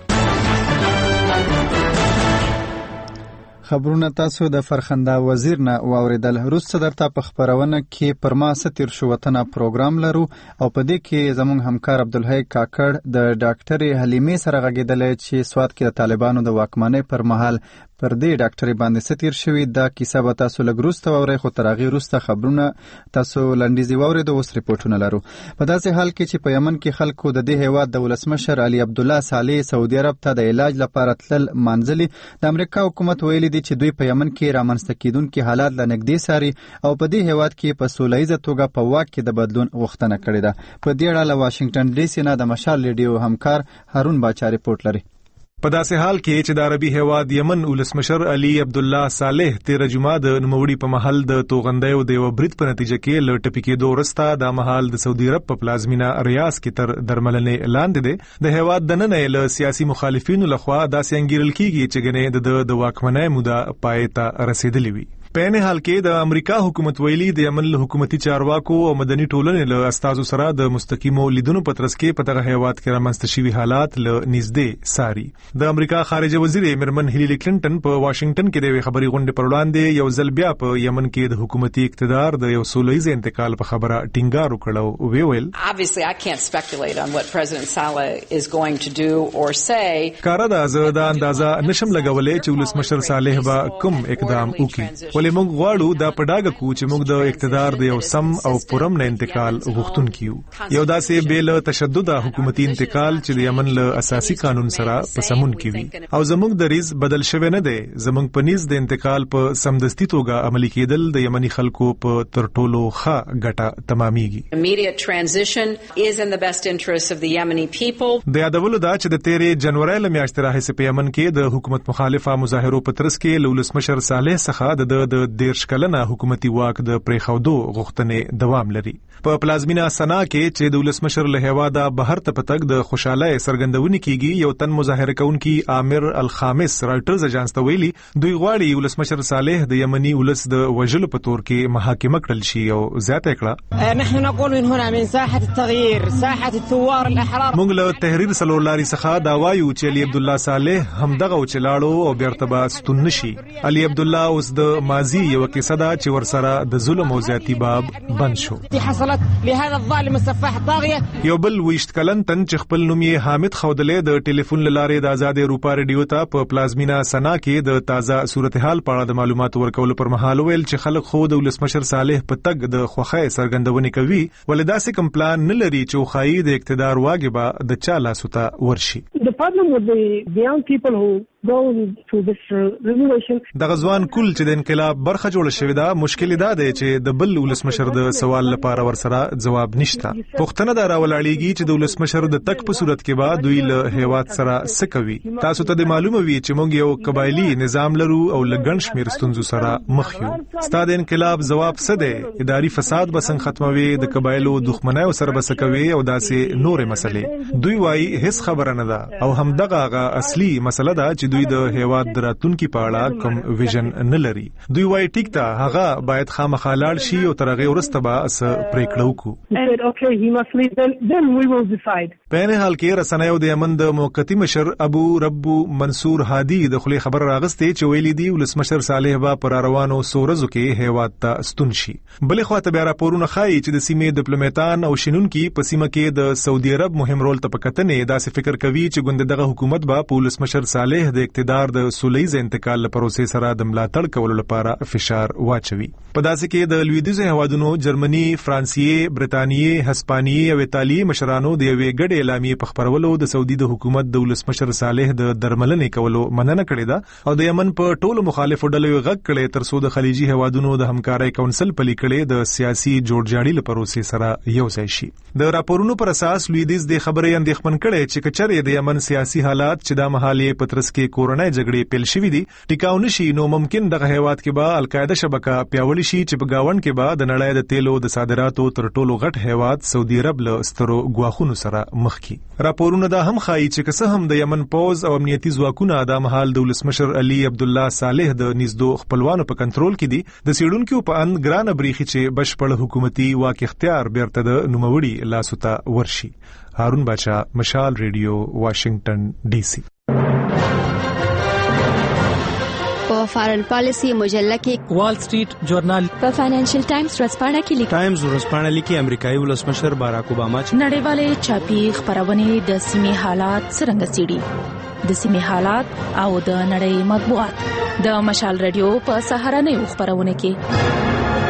خبرونه تاسو د فرخنده وزیر نه واوریدل. وروسته درته په خبرونه کې پر ما ستیر شو وطن پروګرام لرو او په دې کې زموږ همکار عبدالحی کاکړ د ډاکټر حلیمه سره غږیدل چې سواد کې د طالبانو د واکمنۍ پر مهال پر دې ډاکټر باندې ستیر شوی. دا کیسه به تاسو لګروسته ووري، خو تر هغه وروسته خبرونه تاسو لنډیزي واورید. اوس ریپورتونه لرو. په داسې حال کې چې په یمن کې خلکو د دې هیواد د ولسمشر علي عبدالله صالح سعودي عرب ته د علاج لپاره تلل منځلي. د امریکا حکومت ویلي دی چې دوی په یمن کې رامنځته کیدونکي حالات له نږدې څاري او په دې هیواد کې په سوله ییزه توګه په واک کې د بدلون غوښتنه کړې ده. په دې اړه له واشنگټن ډي سي نه د مشال ریډیو همکار هارون باچا ریپورت لري. په داسې حال کې چې د عربي هیواد یمن ولسمشر علي عبدالله صالح تیر جمعه د نوموړي په محل د توغندیو د یو برید په نتیجه کې ل ټپي کېدو وروسته د محل د سعودي عرب په پلازمینه ریاض کې تر درملنې لاندې دی. د هیواد دننه له سیاسي مخالفینو لخوا داسې انګیرل کیږي چې ګنې د واکمنۍ موده پای ته رسیدلې وي. په نه حال کې د امریکا حکومت ویلي د یمن له حکومتي چارواکو او مدني ټولنې له استازو سره د مستقیمو لیدونو په ترڅ کې په دغه هیواد کې رامنځته شوي حالات له نږدې ساري. د امریکا خارجه وزیر میرمن هیلری کلینټن په واشنگټن کې د خبري غونډې پر وړاندې یو ځل بیا په یمن کې د حکومتي اقتدار د یو سولهییز انتقال په خبره ټینګار وکړ او ویل Obviously I can't speculate on what President Saleh is going to do or say. کار دا زه دا اندازه نشم لګولې چې ولسمشر صالح به کوم اقدام وکړي، ولې موږ غواړو دا پډاګه کو چې موږ د اقتدار د یو سم او پرمن انتقال غوښتونکو یو. یو داسې بیل تشدد حکومتي انتقال چې د یمن له اساسي قانون سره په سمون کې وي او زموږ د ریز بدل شوی نه دی. زموږ په نيز د انتقال په سمدستي توګه عملي کېدل د یمني خلکو په تر ټولو ښه ګټه تمامېږي. Immediate transition is in the best interest of the Yemeni people. د یادولو دا چې د تیرې جنوري له میاشتې راهیسې په یمن کې د حکومت مخالفه مظاهرو په ترڅ کې له ولسمشر صالح څخه د د دیرش کلنه حکومتي واک د پریخودو غوښتنې دوام لري. په پلازمینه سنا کې چې د ولسمشر له هواده بهر ته پتک د خوشاله سرګندونې کیږي، یو تن مظاهره کوونکی عامر الخامس رایټرز اژانس ته ویلي دوی غواړي ولسمشر صالح د یمني ولس د وژلو په تور کې محاکمه کړل شي او زیاته کړه نحن نقول من هنا من ساحه التغيير ساحه الثوار الاحرار. موږ له تحریر سلور لاري څخه دا وایو چې علي عبدالله صالح همدغه وچلاړو او بیرته ستون نشي. علي عبدالله اوس د ماضي یو کیسه ده چې ورسره د ظلم او زیاتی باب بند شو. لهذا الظالم السفاح الطاغيه. یو بل ویشت کلن تن چې خپل نوم یې حامد خودلې د ټلیفون لارې د آزاد اروپا ریډیو ته په پلازمینا سنا کې د تازه صورتحال په اړه د معلوماتو ورکولو پر مهال ویل چې خلک خو د ولسمشر صالح په تګ د خوخه سرګندونې کوي، ولې داسې کوم پلان نه لري چې خوایي د اقتدار واګبه د چا لاسو ته ورشي. The problem with the, the young people who go to this revolution د غزوان کل چې د انقلاب برخه جوړه شوې ده، مشکل دا دی چې د بل ولسمشر د سوال لپاره ورسره جواب نشته. پښتنه دا راولاړیږي چې د ولسمشر د تک په صورت کې به دوی له هیواد سره سکوي. تاسو ته د معلومه وي چې موږ یو قبایلی نظام لرو او لګن شمیر ستونزو سره مخ یو. ستاسو انقلاب جواب څه دی؟ اداري فساد به څنګه ختموي، د قبایلو دښمنۍ سره به سکوي او داسې نورې مسلې. دوی وایي هیڅ خبره نه ده او همدغه هغه اصلي مسله ده چې دوی د هیواد دراتونکو په اړه کوم ویژن نه لري. دوی وایي ټیک ته هغه باید خامخا لاړ شي او تر هغه وروسته به اس پریکړه وکړو. په عین حال کې رسنیو د یمن د موقتی مشر ابو ربو منصور هادي د خلی خبر راغستې چې ویلي دی ولسمشر صالح با پر روانو سورزو کې هیواد ته ستون شي. بلې خواته بیا راپورونه ښایي چې د سیمې ډیپلوماټان او شنونکي په سیمه کې د سعودي عرب مهم رول ته پکتنې داسې فکر کوي چې ګوند دغه حکومت با په ولسمشر صالح د اقتدار د سولهییز انتقال پروسې سره د ملاتړ کولو لپاره فشار واچوي. په داسې کې د لویدیځ هیوادونو جرمني، فرانسې، برتانیې، هسپانیې او ایتالیا مشرانو د یوې ګډې اعلامیې په خبرولو د سعودي د حکومت د ولسمشر صالح د درملنې کولو مننه کړې ده او د یمن په ټولو مخالفو ډلو غږ کړي تر څو د خلیجي هیوادونو د همکارۍ کونسل پلي کړي د سیاسي جوړجاړي لپاره سره یو ځای شي. د راپورونو پر اساس لویدیځ د خبرې اندېښمن کړي چې کچره د یمن سیاسي حالات چې د محلي پترس کې کورونای جګړې پیل شوې دي ټیکاو نشي نو ممکن دغه هیواد کې به القاعده شبکه پیاوړی شي چې په گاوند کې به د نړۍ د تیلو د صادراتو تر ټولو غټ هیواد سعودي عرب له سترو غواخونو سره مخ کی. راپورونه دا هم ښایي چې که څه هم د یمن پوز او امنیتي ځواکونه د مهال د ولسمشر علي عبد الله صالح د نږدو خپلوانو په کنټرول کې دي د سیډونکو په اند ګران بریخي چې بشپړ حکومتي واک اختیار بیرته د نوموړي لاسو ته ورشي. هارون بچا، مشال ریډیو، واشنگټن ډي سي. په فارن پالیسی مجله کې وال سټریټ جورنال، په فاینانشل ټایمز ورځپاڼه کې لیکي ټایمز ورځپاڼه لیکي امریکایي ولسمشر باراک اوباما چې نړیوالې چاپی خبرونه د سیمې حالات څنګه څېړي، د سیمې حالات او د نړۍ مطبوعات د مشال رادیو په سهارنۍ خبرونه کې.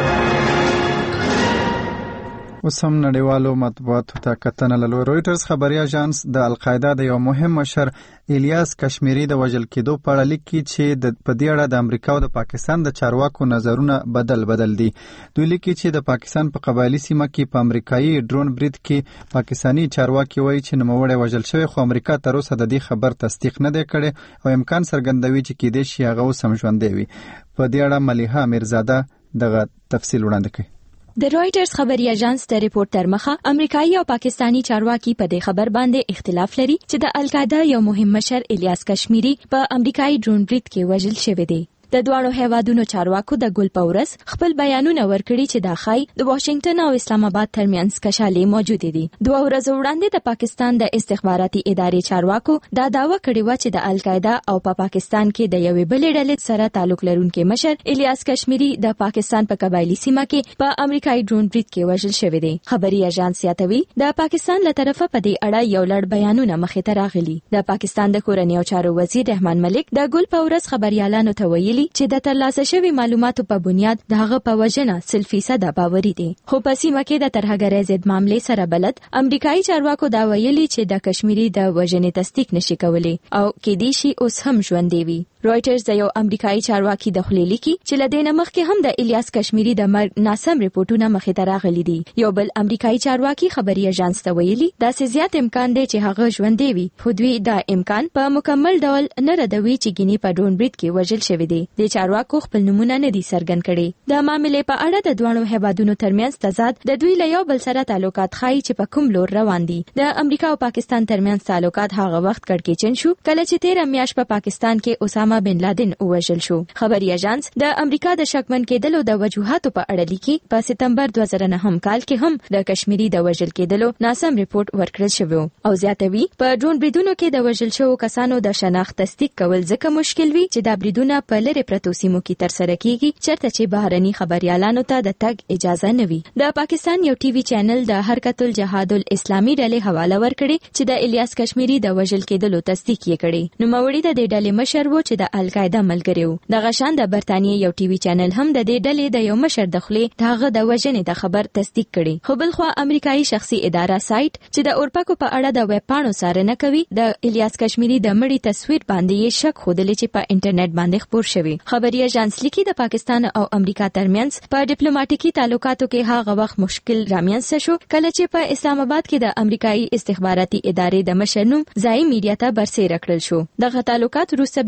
وسم نړیوالو مطبوعاتو ته کتنه لرو. رويټرز خبري اژانس د القاعده د یو مهم مشر الیاس کشمیری د وژل کېدو په اړه لیکي چې د پدې اړه د امریکا او د پاکستان د چارواکو نظرونه بدل بدل دي. دوی لیکي چې د پاکستان په قبایلی سیمه کې په امریکایي ډرون برید کې پاکستانی چارواکي وایي چې نوموړی وژل شوی، خو امریکا تر اوسه د دې خبر تصدیق نه دی کړی او امکان څرګندوي چې کېدای شي هغه اوس هم ژوندی وي. په دې اړه ملیحه میرزاده دغه تفصیل وړاندې کوي. د رويټرز خبري اژانس د ریپورت تر مخه امریکایي او پاکستانی چارواکي په دې خبر باندې اختلاف لري چې د القاعده یو مهم مشر الیاس کشمیری په امریکایي ډرون برید کې وژل شوی دی. د دوه هیوادونو چارواکو د ګل پورس خپل بیانونه ورکړي چې د خای د واشنگټن او اسلام آباد ترمنځ کشالې موجود دي. دوه ورځې وړاندې د پاکستان د استخباراتي ادارې چارواکو دا داوا کړې و چې د القاعده او په پا پاکستان کې د یوې بلې ډلې سره تعلق لرونکي مشر الیاس کشمیری د پاکستان په قبایلی سیمه کې په امریکایي ډرون برید کې وژل شوی دی. خبري اژانس یادوي د پاکستان له طرفه په دې اړه یو لړ بیانونه مخې ته راغلي. د پاکستان د کورنۍ او چارو وزیر رحمان ملک د ګل پورس خبريالانو ته ویلي چې د ترلاسه شوی معلوماتو په بنیاد دغه په وجنه سل فیصد باوري دي. خو په سیمه کې د ترهګرۍ ضد معاملې سره بلد امریکایي چارواکو دا ویلي چې د کشمیری د وجنې تصدیق نشي کولی او کې دي شي اوس هم ژوند دی. رويټرز د یو امریکایي چارواکي د خلیلی کې چې لدې نه مخکې هم د الیاس کشمیری د مرګ ناسم ریپورتونه مخې ته راغلي دي. یو بل امریکایي چارواکي خبري اژانس ته ویلي دا زیات امکان دی چې هغه ژوند دی، خو دوی دا امکان په مکمل ډول نه ردوي چې ګینی په ډرون برید کې وژل شوی دی. د چارواکو خپل نمونه نه دي څرګند کړي. د معاملې په اړه د دوه هیوادونو ترمنځ تضاد د دوی له یو بل سره تعلقات ښایي چې په کوم لور روان دي. د امریکا او پاکستان ترمنځ تعلقات هغه وخت کړکېچن شو کله چې تیر میاشت په پاکستان کې اسامه بن لادن وژل شو. خبري اژانس د امریکا د شکمن کېدلو د وجوهاتو په اړه لیکي په سپتمبر دوه زره نه کال کې هم د کشمیری د وژل کېدلو ناسم ریپورت ورکړل شوی او زیاتوي په ډرون بریدونو کې د وژل شوو کسانو د شناخت تصدیق کول ځکه مشکل وي چې دا بریدونه په لری پرتو سیمو کې تر سره کیږي چرته چې بهرني خبريالانو ته د تګ اجازه نه وي. د پاکستان یو ټي وي چینل د حرکت الجهاد الاسلامي ډلې حواله ورکړي چې د الیاس کشمیری د وژل کېدلو تصدیق یې کړي. نو موري د دې ډلې مشر وو چې د القاعده ملګری وو. د غشان د برتانیې یو ټي وي چینل هم د دې ډلې د یو مشر د خلې دغه د وژنې د خبر تصدیق کړي. خو بل خو امریکایي شخصي اداره سایت چې د اورپکو په اړه د ویب پاڼو څارنه کوي د الیاس کشمیری د مړي تصویر باندې یې شک خوده چې په انټرنیټ باندې خبر شوی. خبري اژانس لیکي د پاکستان او امریکا ترمنځ په ډیپلوماټیکي تعلقاتو کې هغه وخت مشکل رامنځته شو کله چې په اسلام آباد کې د امریکایي استخباراتي ادارې د مشر نوم ځای میډیا ته برسېره کړل شو. دغه تعلقات وروسته بیا نور هم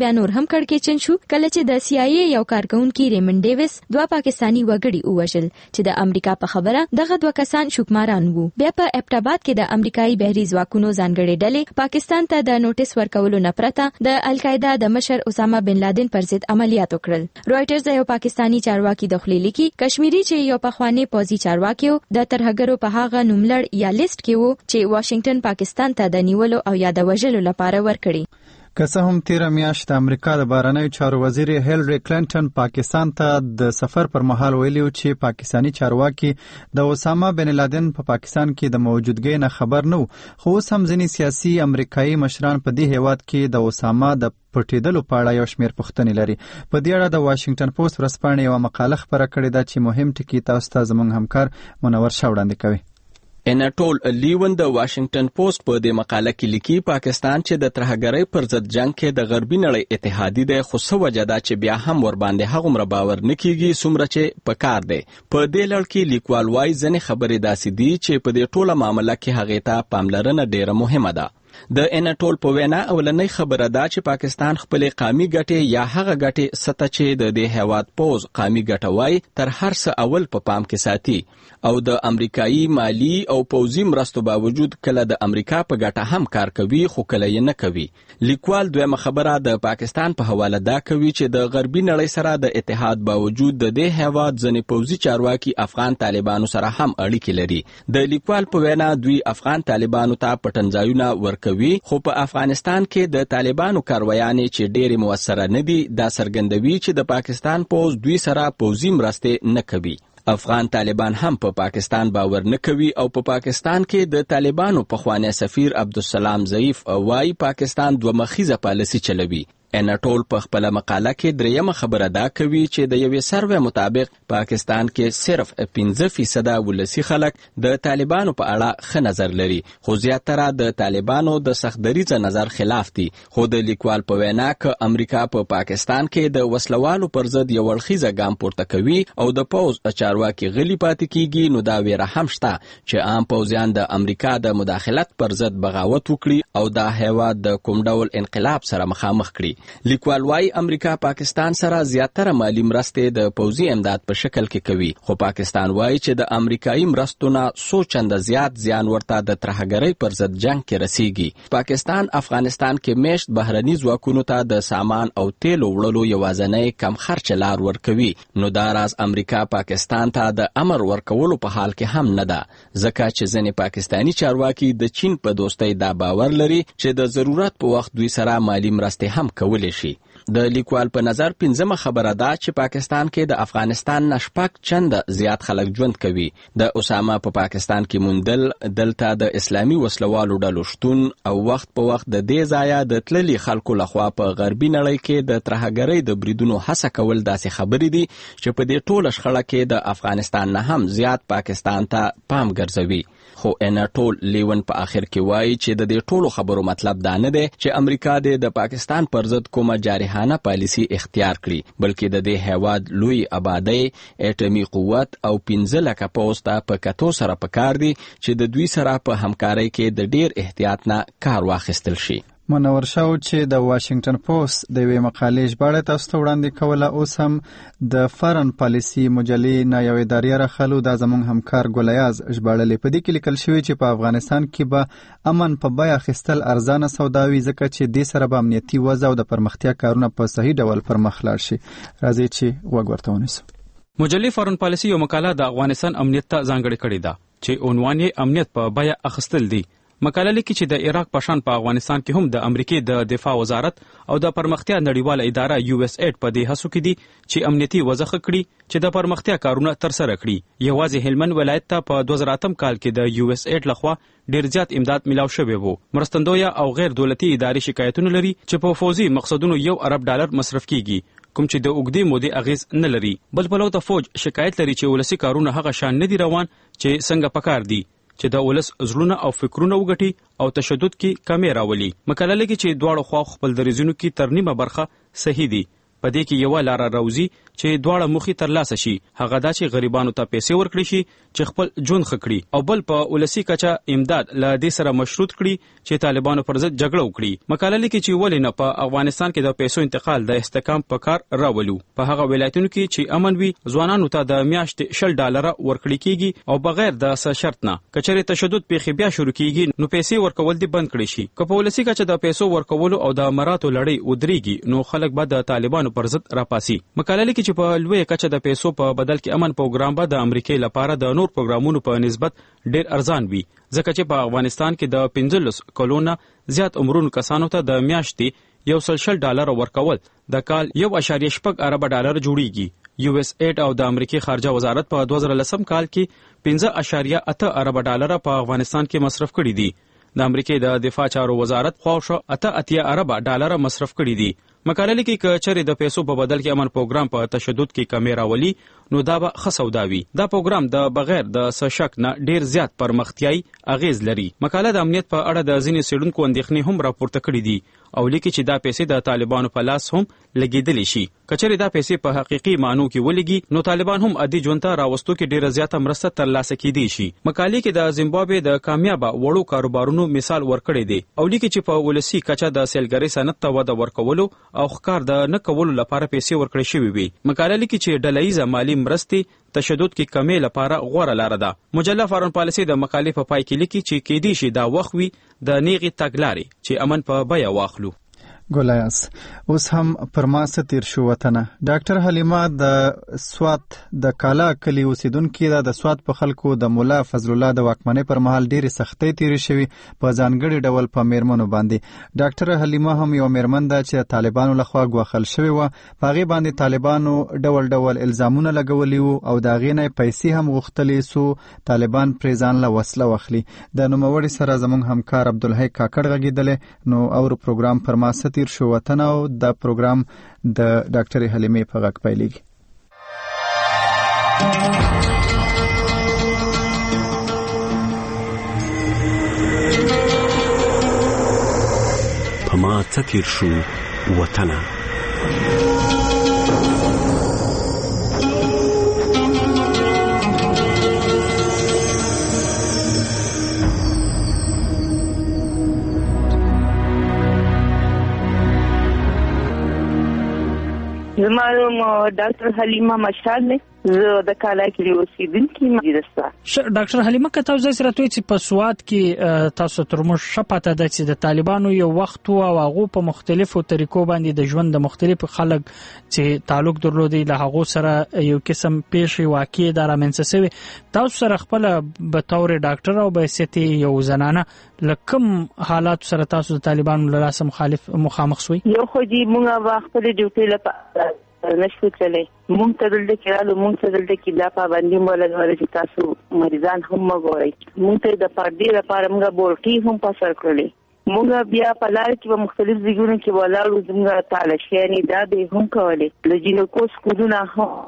هم کړکېچن شو کله چې د سی آی ای یو کارکونکي ریمن ډیویس دوه پاکستانی وګړي ووژل چې د امریکا په خبره دغه دوه کسان شوکماران وو. بیا په اپټاباد کې د امریکایي بحري ځواکونو ځانګړې ډلې پاکستان ته د نوټیس ورکولو نه پرته د القاعده د مشر اسامه بن لادن پر ضد عملیات وکړل. رويټرز د یو پاکستانی چارواکي د خلیلي کې کشمیری چې یو پخوانی پوځي چارواکي د ترهګرو په هغه نوملړ یا لیست کې وو چې واشنگټن پاکستان ته د نیولو او یا د وژلو لپاره ورکړي. که څه هم تیره میاشت د امریکا د بهرنیو چارو وزیر هیلری کلینټن پاکستان ته د سفر پر مهال ویلي و چې پاکستانی چارواکي د اسامه بن لادن په پا پاکستان کې د موجودګۍ نه خبر نه و، خو اوس هم ځینې سیاسي امریکایي مشران په دې هیواد کې د اسامه د پټېدلو په اړه یو شمېر پوښتنې لري. په دې اړه د واشنگټن پوسټ ورځپاڼې یوه مقاله خپره کړې ده چې مهم ټکي تاسو ته زموږ همکار منور شاه وړاندې کوي. انټول لیون د واشنگټن پوسټ په دې مقاله کې لیکي پاکستان چې د ترهګرۍ پر ضد جنگ کې د غربي نړۍ اتحادی دی، خو څه وجه ده چې بیا هم ور باندې هغومره باور نه کیږي څومره چې په کار دی. په دې لړ کې لیکوال وايي ځینې خبرې داسې دي چې په دې ټوله معامله کې هغې ته پاملرنه ډیره مهمه ده. د انټول په وینا اولنۍ خبره ده چې پاکستان خپلې قامي ګټې یا هغه ګټې سته چې د دې هیواد پوز قامي ګټه وای تر هر څه اول په پام کې ساتي او د امریکایي مالی او پوزي مرستو باوجود کله د امریکا په ګټه هم کار کوي خو کله یې نه کوي. لیکوال دویمه خبره د پاکستان په حواله دا کوي چې د غربي نړۍ سره د اتحاد باوجود د دې هیواد ځینې پوزي چارواکي افغان طالبانو سره هم اړیکې لري. د لیکوال په وینا دوی افغان طالبانو ته پټنځایونه ورکوي، خو په افغانستان کې د طالبانو کاروایانې چې ډېرې موثره نه دي دا څرګندوي چې د پاکستان پوز دوی سره پوزي مرستې نه کوي. افغان طالبان هم په پا پاکستان باور نه کوي او په پا پاکستان کې د طالبانو پخوانی سفیر عبدالسلام ضعیف وايي پاکستان دوه مخیزه پالیسي چلوي. انټول په خپل مقاله کې دریمه خبره دا کوي چې د یوې سروې مطابق پاکستان کې صرف پنځه فیصده ولسی خلک د طالبانو په اړه ښه نظر لري، خو زیاتره د طالبانو د سختدریځه نظر خلاف دي. خو د لیکوال په وینا کې امریکا په پا پاکستان کې د وسلوالو پر ضد یو اړخیزه ګام پورته کوي او د پوز چارواکي غلي پاتې کیږي، نو دا ویره هم شته چې عام پوزیان د امریکا د مداخلت پر ضد بغاوت وکړي او دا هیواد د کوم ډول انقلاب سره مخامخ کړي. لیکوال وايي امریکا پاکستان سره زیاتره مالی مرستې د پوزي امداد په شکل کې کوي، خو پاکستان وايي چې د امریکایي مرستو نه څو چنده زیات زیان ورته د ترهګرۍ پر ضد جنگ کې رسیږي. پاکستان افغانستان کې میشت بهرني ځواکونو ته د سامان او تیلو وړلو یوازینۍ کم خرچ لار ورکوي، نو دا راز امریکا پاکستان ته د امر ورکولو په حال کې هم نه ده، ځکه چې ځینې پاکستانی چارواکي د چین په دوستۍ دا باور لري چې د ضرورت په وخت دوی سره مالی مرستې هم کوي شي. د لیکوال په نظر پنځمه خبره ده چې پاکستان کې د افغانستان نه شپږ چنده زیات خلک ژوند کوي. د اسامه په پاکستان کې موندل، دلته د اسلامي وسلوالو ډلو شتون او وخت په وخت د دې ځایه د تللي خلکو لخوا په غربي نړۍ کې د ترهګرۍ د بریدونو هڅه کول داسې خبرې دي چې په دې ټوله شخړه کې د افغانستان نه هم زیات پاکستان ته پام ګرځوي. خو انټول لیون په آخر کې وایي چې د دې ټولو خبرو مطلب دا نه دی چې امریکا د پاکستان پر ضد کومه جارحانه پالیسي اختیار کړي، بلکې د دې هیواد لوی آبادی، اټومي قوت او پنځه لکه پوځ ته په کتو سره پکار دي چې د دوی سره په همکارۍ کې د ډیر احتیاط نه کار واخیستل شي. منور شاه چې د واشنگټن پوسټ د یوې مقالې ژباړه تاسو ته وړاندې کوله، اوس هم د فارن پالیسي مجلې نه یو اداري راخلو دا زموږ همکار ګلیاز ژباړلې. په دې کې لیکل شوی چې په افغانستان کې به امن په بیه اخیستل ارزانه سوداوي، ځکه چې دې سره به امنیتي وضع او د پرمختیا کارونه په صحیح ډول پر مخ لاړ شي. راځي چې وګ ورته ونیسو. مجلې فارن پالیسي یو مقاله د افغانستان امنیت ته ځانګړې کړې ده چې عنوان یې امنیت په بیه اخیستل دی. مقاله لیکي چې د عراق په شان په افغانستان کې هم د امریکای د دفاع وزارت او د پرمختیا نړیواله اداره یو اس ایډ په دې هڅو کې دي چې امنیتي وضع ښه کړي چې د پرمختیا کارونه ترسره کړي. یوازې هلمند ولایت ته په دوه زره اتم کال کې د یو اس ایډ لخوا ډیر زیات امداد ملاو شوی وو. مرستندویه او غیر دولتي ادارې شکایتونه لري چې په فوزي مقصدونو یو ارب ډالر مصرف کیږي، کوم چې د اوږدې مودې اغیز نه لري. بل په لور د فوج شکایت لري چې ولسی کارونه هغه شان نه دي روان چې څنګه پکار دي چې د ولس زړونه او فکرونه وګټي او تشدد کې کمی راولي. مقاله لګي چې دواړو خوا خپل دریځونو کې تر نیمه برخه صحیح دي. په دې کې یو لار راوځي چې دواړه مخې ترلاسه شي، هغه دا چې غریبانو ته پیسې ورکړي شي چې خپل ژوند ښه کړي، او بل په ولسی کچه امداد له دې سره مشروط کړي چې طالبانو پر ضد جګړه وکړي. مقاله لیکي چې ولې نه په افغانستان کې د پیسو انتقال د استحکام په کار راولو. په هغه ولایتونو کې چې امن وي، ځوانانو ته د میاشتې شل ډالره ورکړي کیږي او بغیر د څه شرط نه. کچېرې تشدد پیښې بیا شروع کیږي نو پیسې ورکول دي بند کړي شي. که په ولسی کچه د پیسو ورکولو او د اماراتو لړۍ ودرېږي نو خلک به د طالبانو پر ضد راپاسي. مقاله لیکي چې په لوی کچه د پیسو په بدل کې امن پروګرام به د امریکای لپاره د نور پروګرامونو په نسبت ډیر ارزان وي، ځکه چې په افغانستان کې د پنځلس کلونو زیات عمرونو کسانو ته د میاشتې یو سل شل ډالر ورکول د کال یو اشاریه شپږ اربه ډالر جوړیږي. یو اس ایډ او د امریکای خارجه وزارت په دوه زره لسم کال کې پنځه اشاریه اته اربه ډالر په افغانستان کې مصرف کړي دي. د امریکای د دفاع چارو وزارت خواوشا اته اتیا اربه ډالر مصرف کړي دي. مقاله لیکي چې چېرې د پیسو په بدل کې امن پروګرام په تشدد کې کمی راولي نو دا به ښه سودا وي. دا پروګرام د بغیر د څه شک نه ډیر زیات پرمختیايي اغیز لري. مقاله د امنیت په اړه د ځینې څېړونکو اندېښنې هم راپورته کړې دي او لیکي چې دا پیسې د طالبانو په لاس هم لګیدلې شي. کچېرې دا پیسې په حقيقي معنو کې ولګي نو طالبان هم عادي ژوند ته راوستو کې ډیره زیاته مرسته ترلاسه کیدی شي. مقالې کې د زیمبابوې د کامیابه وړو کاروبارونو مثال ورکړی دی او لیکي چې په ولسی کچه د سیلګری صنعت ته وده ورکولو او ښکار د نه کولو لپاره پیسې ورکړې شوې وي. مقاله لیکي چې ډله‌ییزه مالی مرستې تشدد کې کمی لپاره غوره لاره ده. مجله فارن پالیسي د مقالې په پای کې لیکي چې کېدی شي دا وخت وي د نیغې تګلارې چې امن په بیه واخلو. ګولیاس اوس هم پر ما ستیر شو وطنه. ډاکټر حلیمه د سوات د کالا کلی اوسیدونکې ده. د سوات په خلکو د مولا فضل الله د واکمنۍ پر مهال ډېرې سختۍ تیرې شوي په ځانګړي ډول په میرمنو باندې. ډاکټر حلیمه هم یو میرمن ده چې طالبانو لخوا ګواښل شوې وه. په هغې باندې طالبانو ډول ډول الزامونه لګولي وو او د هغې نه پیسې هم غوښتلې څو طالبان پرې ځان له وسله واخلي. د نوموړي سره زموږ همکار عبدالحی کاکړ غږېدلی نو اور پروګرام پر ما ستیر شو وطن او د پروګرام د ډاکټر حلیمې په غږ پیلېږي. په ما ستیر شو وطن. زما نوم ډاکټر حلیمه مشال دی. زه د کالا کلی اوسیدونکې یم. ډاکټر حلیمه که تاسو ځای سره توی چې په سوات کې تاسو تر موږ ښه پته ده چې د طالبانو یو وخت و او هغو په مختلفو طریقو باندې د ژوند د مختلفو خلک چې تعلق درلودي له هغو سره یو قسم پیښې واقعې دا رامنځته شوې. تاسو سره خپله به طور ډاکټر او به حیثیت یو زنانه له کوم حالاتو سره تاسو د طالبانو له لاسه مخالف مخامخ شوئ؟ یو خو جی موږ به خپلې ډیوټۍ لپاره نشو تللی. مونږ ته دلته کې رالو، مونږ ته دلته کې دا پابندي مو لګولې چې تاسو مریضان هم مه ګورئ. مونږ ته د پردې لپاره موږ بورټي هم په سر کړلې. مونږ بیا په لار کې په مختلف ځایونو کې ولاړو، زموږ تالاشیانې دا به هم کولې. له جینکو سکولونه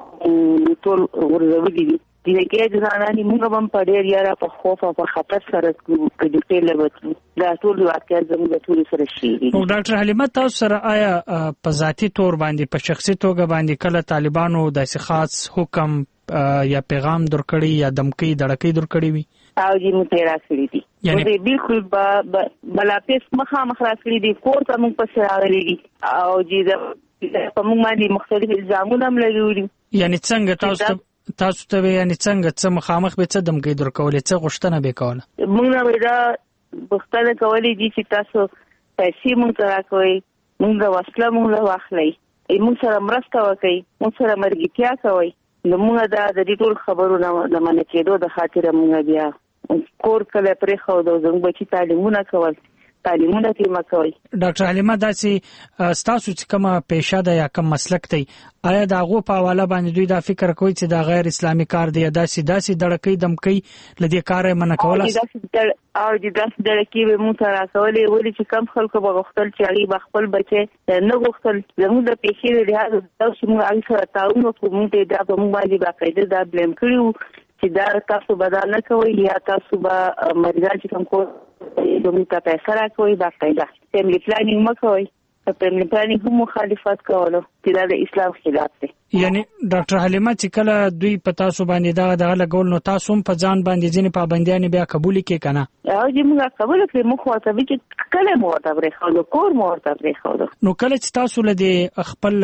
هم ټول غورځولي دي. د کې ځانانی موږ هم په ډېر یاره په خوف او په خطر سره کډې لوتلو. دا ټول واقعیت زموږ ټول سره شي. نو ډاکټر حلیمه تاسو سره آیا په ذاتي تور باندې په شخصي توګه باندې کله طالبانو داسې خاص حکم یا پیغام درکړي یا دمکي دړکې درکړي وي؟ او جی مو تیرا کړی دي. یعنی بالکل بلا پیس مخه مخ را کړی دي. کور ته موږ پس راغلي دي او جی دا په موږ باندې مختلف الزامونه هم لګولي. یعنی څنګه تاسو تاسو ته یعنی څنګه څه مخامخ به څه دمګي درکولې څه غوښتنه به کوله؟ موږ نه ودا غوښتنه کولې دي چې تاسو پیسې موږ ته راکوي، موږ وسله موږ له واخلئ، موږ سره مرسته وکړئ، موږ سره مرګتیا کوي. نو موږ دا د دې ټول خبرونه د منع کېدو د خاطر موږ بیا کور کله پرې خو د زموږ بچی تعلیمونه کول تعلیمونه تیمه کوي. ډاکټر حلیمه داسې ستاسو چې کومه پیشه ده یا کوم مسلک دی، آیا د هغو په حواله باندې دوی دا فکر کوي چې دا غیر اسلامي کار دی یا داسې داسې دړکۍ دمکۍ له دې کاره یې منع کولی؟ او چې داسې دړکۍ به موږ ته راکولې، ولې چې کم خلکو به غوښتل چې هغوی به خپل بچی نه غوښتل. زموږ د پیشې د لحاظه دا چې موږ هغوی سره تعاون وکړو، موږ ته دا په موږ باندې باقاعده دا بلیم کړي وو چې دا تاسو به دا نه کوئ یا تاسو به مریضان چې کوم کور زموږ ته پیسه راکوئ باقاعده فیملی پلانینګ مه کوئ. فیملی پلانینګ هم مخالفت کولو چې دا د اسلام خلاف دی. یعنی ډاکټر حلیمه چې کله دوی په تاسو باندې دا دغه لګول نو تاسو هم په ځان باندې ځینې پابندیان بیا قبول کړئ کنه؟ او چې موږ قبول کړو موږ ورته وی چې کله مو ورته ورخو کور مو ورته ورخو نو کله چې تاسو له دې خپل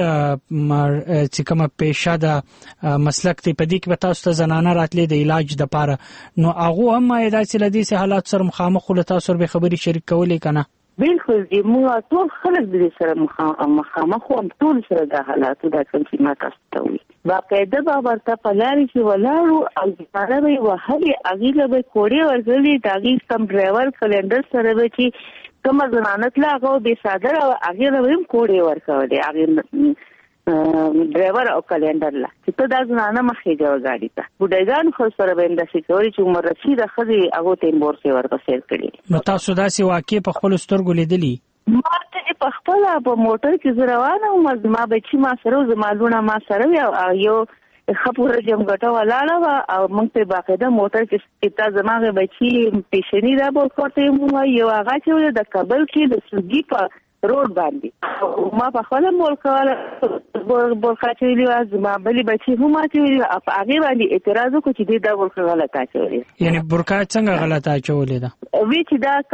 چې کومه پیشه ده مسلک ته پدې کې تاسو ته زنانه راتلې د علاج د پاره نو هغه هم دا چې لدې سه حالات سره مخامخ له تاسو سره به خبري شریک کولې کنه؟ بالکل دی موږ ټول خلک د سره مخامخ او ټول سره د حالاتو د کوم چې ما تاسو ته وی باقاعده به ورته په لارې کې ولاړو او ځاره به وهلې اغیله به کوړې ورغلې داغي کم ډرایور کلندر سره به چې کوم ځنانت لاغو به صادره او اغیله به کوړې ورکولې اغیله ډرایور او کلندر لا چې ته دا ځنانه مخې جوړ غاډي ته بډایګان خو سره به انداسې کوي چې عمر رسید خزي هغه ته مورسه ورپسې کړی. نو تاسو داسې واقع په خپل سترګو لیدلې؟ ما ته په خپل په موټر کې روانه وم ما بچی ما سره زمالونه ما سره یو خپور جام غټه ولاړه او موږ په باقاعده موټر کې تا زماغه بچی پیشنی را بول کوته مو یو هغه چې د کابل کې د سوګي په روډ باندې ما په خپل مول کول بول خاطرې واز ما بلی بچی هم ماتې په هغه باندې اعتراض وکړ چې دا ورکه غلطه چولې. یعنی برکا څنګه غلطه چولې ده؟ وی چې دا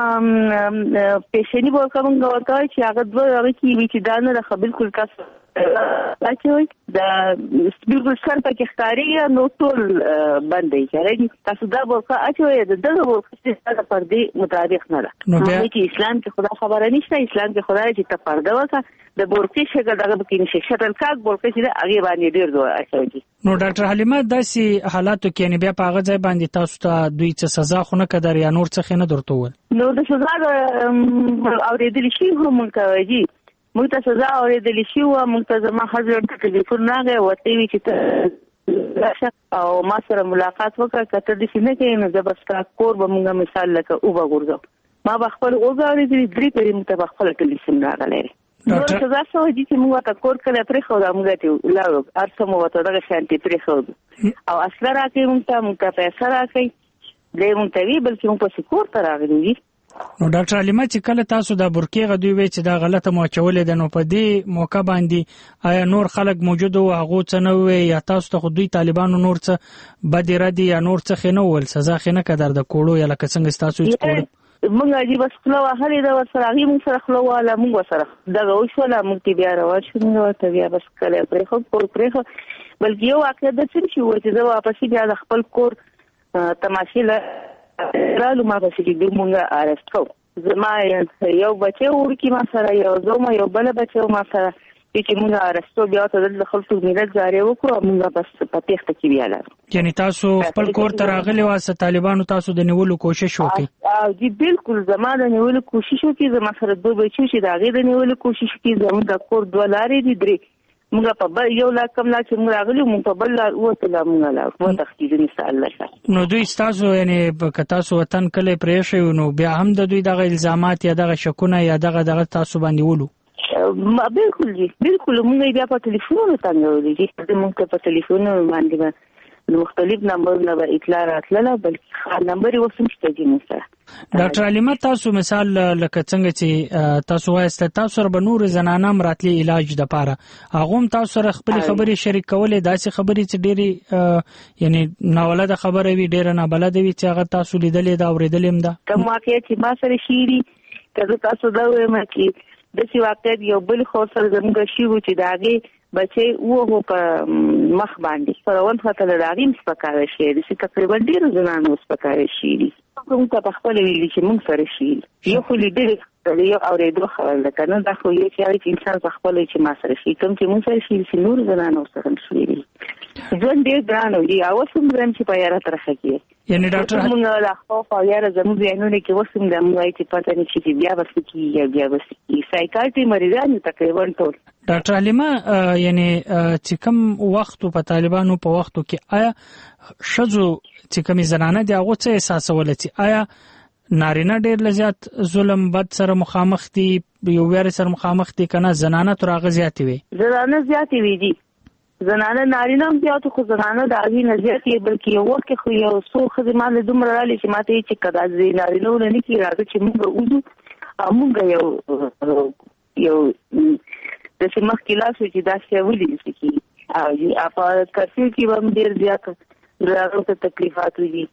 کوم پیشنی ورکه مونږ ورته چې هغه دوه هغه کې وی چې دا نه خپل کول کس راځي دا بالکل سر پکې ښکاری نو ټول باندې کېږي تاسو دا ورکه اچوي د دغه ورکه څخه پر دې مطابق نه ده. نو کې اسلام کې خدا خبره نشته اسلام کې خدای چې ته پرده وکړه د ورکه شګه دغه کې نشي شټل کاک ورکه چې هغه باندې ډیر دوه اچوي. نو ډاکټر حلیمه داسې حالاتو کې نه بیا په هغه ځای باندې تاسو ته دوی څه سزا خو نه کړر یا نور څه نه درته ول؟ نو د سزا اورېدل شي هم کوي موږ ته سزا اورېدل شي او موږ ته زما حضرت ټلیفون راغی وته وی چې راشه او ما سره ملاقات وکړه کته د سینې کې نو د بس کا کور به موږ مثال لکه او وګورځو ما بخپل اوګاوري دې درې پرې مت بخپل ټلیفون راغلی نو سزا سو دي چې موږ ته کور کله پرې خو دا موږ ته لاړو ارسمو وته دغه شانتي پرې خو او اصل راکې موږ ته موږ ته پیسې راکې دې موږ ته وی بلکې موږ په سکور ته راغلي. نو ډاکټر حلیمه چې کله تاسو د برکې غدوی وی چې دا غلطه مو چولې ده نو په دې موقع باندې آیا نور خلک موجود او هغه څه نه وي یا تاسو ته خو دوی طالبانو نور څه بد ردی یا نور څه خنه ول سزا خنه کدر د کوړو یا لکه څنګه تاسو یې کوړو؟ موږ دې بس خلوا هلې دا سره هغه موږ سره خلوا ولا موږ سره دا وشوله موږ بیا راوړ شو نو ته بیا بس کله پرې خو کور پرې خو بلکې یو واقع د څه شي و چې دا واپس بیا د خپل کور تماشې رالو ما بس کې د مونږه ارست کو زما یو بچي ورکی ما سره یو زما یو بل بچي ما سره چې مونږه ارستو بیا ته د خپل ملت جاري وکړو مونږه بس په تخت کې بیاله. یعنی تاسو خپل کور ته راغلي واسه طالبانو تاسو د نیولو کوشش وکړي؟ او جی بالکل زما د نیولو کوشش وکړي زما سره دوه بچي چې دا غي د نیولو کوشش وکړي زموږ د کور دوه لارې دي درې موږ په بل یو لا کم لا چې موږ راغلي موږ په بل لار وته لا موږ لا و تخصیص نشته الله. نو دوی تاسو یعنی که تاسو وطن کله پرې شئ نو بیا هم د دوی دغه الزامات یا دغه شکونه یا دغه دغه تاسو باندې ولو؟ ما بالکل جی بالکل موږ بیا په ټلیفون تنګولې چې موږ په ټلیفون باندې مختلف نمبرونه به اطلاع راتله بلکې نمبر یې وسمشته دي موږ. ډاکټر حلیمه تاسو مثال لکه څنګه چې تاسو وایسته تاسو سره به نور زنانه مراتلی علاج د پاره هغه هم تاسو سره خپل خبرې شریک کولې داسې خبرې چې ډېری یعنی ناولده خبره وي ډېر نه بلد وي چې هغه تاسو لیدلې دا اوریدلې هم ده کوم واقع چې ما سره شيري کله تاسو دا وایم چې د سی واقع یو بل خو سره زموږ شي و چې داګه بچي وو په مخ باندې پرون خاطر راغیم سپکاوي شي چې تقریبا ډیر زنانو سپکاوي شي کوم ته خپل ویل چې موږ سره شي یو خو لیدل یو اورېدو خبر ده کنه دا خو یو چې انسان خپل چې ما سره شي کوم چې موږ سره شي چې نور زنانو سره شي ځون دې ګرانو دی او سم زم چې په یاره تر خکې یعنی ډاکټر موږ لا خو په یاره زموږ ځینونه کې وسم د موږ چې پته نه چې بیا بس کې یا بیا بس کې سایکاټري مریضان تقریبا ټول. ډاکټر حلیمه یعنی چې کوم وخت په طالبانو په وختو کې آیا شذو چې کوم زنانه دی هغه څه احساسول چې آیا نارینه ډېر لزیات ظلم بد سره مخامخ دي یو ویری سره مخامخ دي کنه زنانه تر هغه زیاتې وي؟ زنانه زیاتې وي دي زنانه نارینه هم زیاتو خو زنانه د هغې نه زیاتې بلکې یو وخت کې خو یو څو ښځې ما له دومره رالې چې ما ته یې چې که دا نارینه ونه نه کړي راځه چې موږ وځو او موږ یو یو د سیمه کلاس چې دا څه ولې کی او په کفي کې هم ډیر زیات راغلو ته تکلیفات دي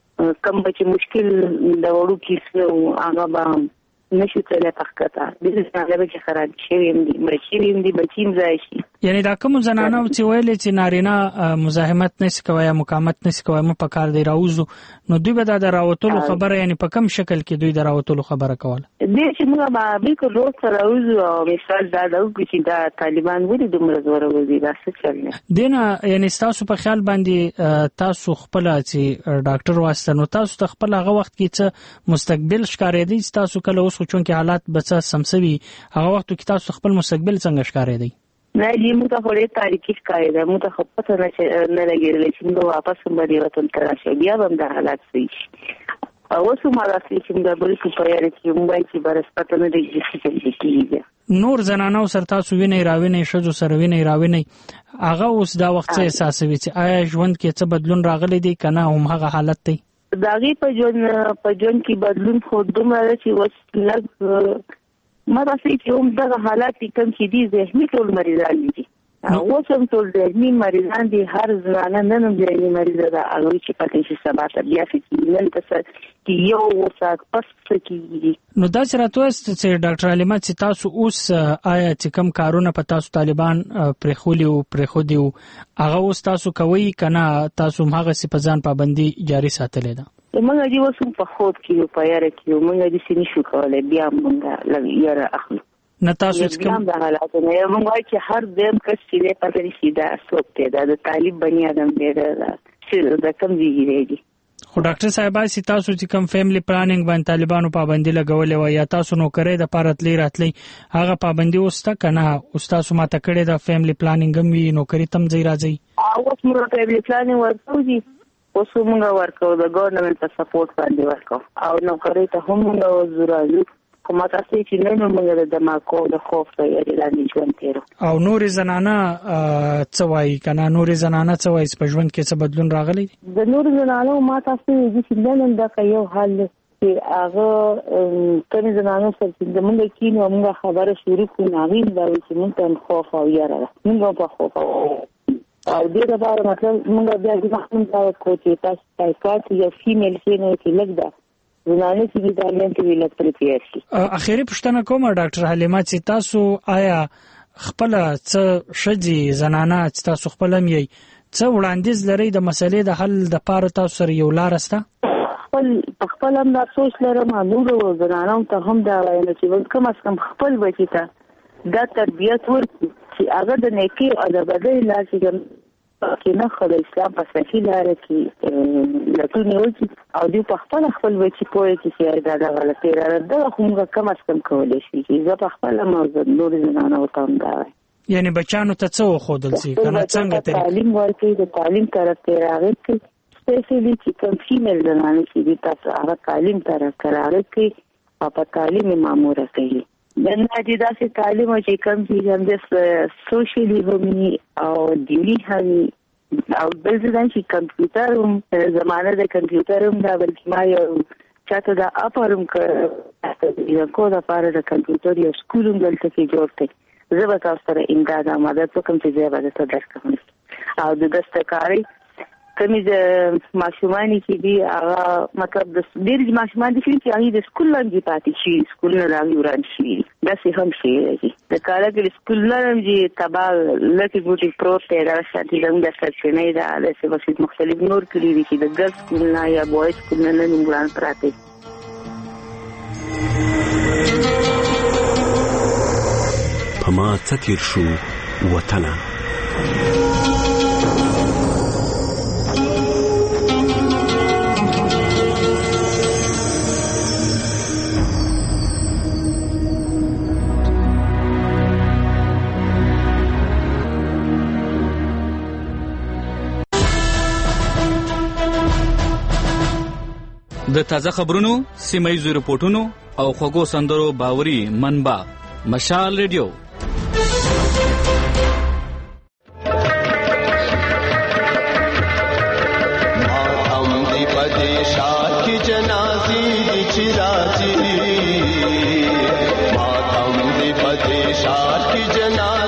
کم بچ مشکل د وړو کې هغه به نشي تل تخکته د څنګه چې خراب شي هم دي مشي هم دي بچیم ځای شي یعنی دا کوم زنانه چې ویلې چې نارینه مزاحمت نشي کوي یا مقاومت نشي کوي مو په کار دی راوځو نو دوی به دا راوتلو خبره یعنی په کم شکل کې دوی دا راوتلو خبره کوله دې چې موږ به بالکل روز سره راوځو او مثال دا د چې دا طالبان ولې دومره زور وځي دا څه چل نه دینه یعنی تاسو په خیال باندې تاسو خپل چې ډاکټر واسطه نو تاسو ته خپل هغه وخت کې څه مستقبل ښکارې دي تاسو کله اوس چون کې حالات بچا سمسوي هغه وخت کې تاسو خپل مستقبل څنګه ښکارې دي نه دې موږ ته وړې تاریخي ښکارې ده موږ ته خپل څه نه لګیږي چې موږ واپس باندې وطن ته راشي بیا هم د حالات سي او اوس ما راځي چې موږ به په پیاده کې موږ چې برسپته نه دي چې کیږي نور زنانو سره تاسو ویني راویني شذو سره ویني راویني هغه اوس دا وخت څه احساسوي چې آیا ژوند کې څه بدلون راغلی دی کنه هم هغه حالت دی داغي په جون په جون کې بدلون خو دومره چې وس لږ ما تاسو چې هم دا حالات کوم چې دي ذهني ټول مریضان دي او څنګه ټول ذهني مریضان دي هر ځانه نن هم ذهني مریض ده هغه چې پاتې شي سبا ته بیا چې نن تاسو کې یو وسات پس کې نو دا چې راته چې ډاکټر علیمه چې تاسو اوس آیا چې کوم کارونه په تاسو طالبان پرخولي او پرخودي هغه اوس تاسو کوي کنه تاسو هغه سپزان پابندي جاری ساتلې ده موږ دې وسوم په خود کې په یاره کې موږ دې سینې شو کولای بیا موږ لږ یاره اخلو نه تاسو چې کوم د حالات نه موږ چې هر دیم کس چې په دې شي دا سوکته دا د طالب بنی ادم دې دا چې دا کم دیږي خو ډاکټر صاحب اسی تاسو چې کوم فیملی پلانینګ باندې طالبانو پابندي لګولې و یا تاسو نو کرے د پارتلی راتلی هغه پابندي وسته کنه استاد ما ته کړې د فیملی پلانینګ هم وی نو کری تم ځای راځي او اوس موږ فیملی پلانینګ ورکوږي اوس موږ ورکو د ګورنمنت په سپورټ باندې ورکو او نو کرے ته هم موږ زورالو کوم تاسو چې نن موږ د دماکو د خوف ته یې لاندې ژوند تیرو او نور زنانه څوای کنه نور زنانه څوای په ژوند کې څه بدلون راغلی د نور زنانه ما تاسو چې نن دا یو حل چې هغه کله زنانه سره چې موږ کې نو موږ خبره شروع کړو ناوین دا چې موږ خوف او یاره موږ په خوف او دې لپاره مطلب موږ بیا د محمود دا کوچې تاسو سایکاټ یا فیمیل سینو کې لګدا زنانه چې د عالم کې ویل پریپیر شي اخیری پښتنه کومه ډاکټر حلیمه چې تاسو آیا خپل څه شجي زنانه چې تاسو خپل مې څه وړاندیز لري د مسلې د حل د پاره تاسو سره یو لار استه خپل خپل هم دا سوچ لرم نور زنانه ته هم دا وایم چې کوم اس کم خپل بچی ته دا تربیت ورکړي چې هغه د نیکی او د بدۍ لار چې کې نه خو د اسلام په صحیح لار کې لټونه وکړي او دوی په خپل خپل بچی پوهه کې چې دا د غلطي را ده خو موږ کم از کم کولای شي چې زه په خپل موضوع نور زنانه وتم دا یعنی بچانو ته څه وخودل شي کنه څنګه ته تعلیم ورکړي د تعلیم طرف ته راغلي سپیشلی چې کوم فیمیل زنانه چې دي تاسو هغه تعلیم طرف ته راغلي او په تعلیم ماموره کوي د ناجی داسې تعلیم چې کوم چې هم د سوشلی هم او دینی هم او بل ځای چې کمپیوټر هم زمانه د کمپیوټر هم دا بلکې ما یو چاته دا اپرم ک یو کو دا پاره د کمپیوټر یو سکول هم دلته کې جوړ کړي زه به تاسو سره امداد مدد وکم چې زه به تاسو درس کوم او د دستکاری کمی د ماشومان چې دی هغه مطلب د ډېر ماشومان دي چې هغه د سکول لاندې پاتې شي سکول نه راغلي وران شي دا څه هم شي د کارګر سکول لاندې تبا لکه ګوتې پروت دی دا شانتي د سرچینې دا د څه مختلف نور کلی دي چې د ګرځ سکول نه یا بوای سکول نه نه وران پراته پما تیر شو وطنه د تازه خبرونو سیمایي رپورټونو او خوږو سندرو باوري منبع مشال ریډیو ماتم دی پدیشات کی جنازی دی چراجی ماتم دی پدیشات جنان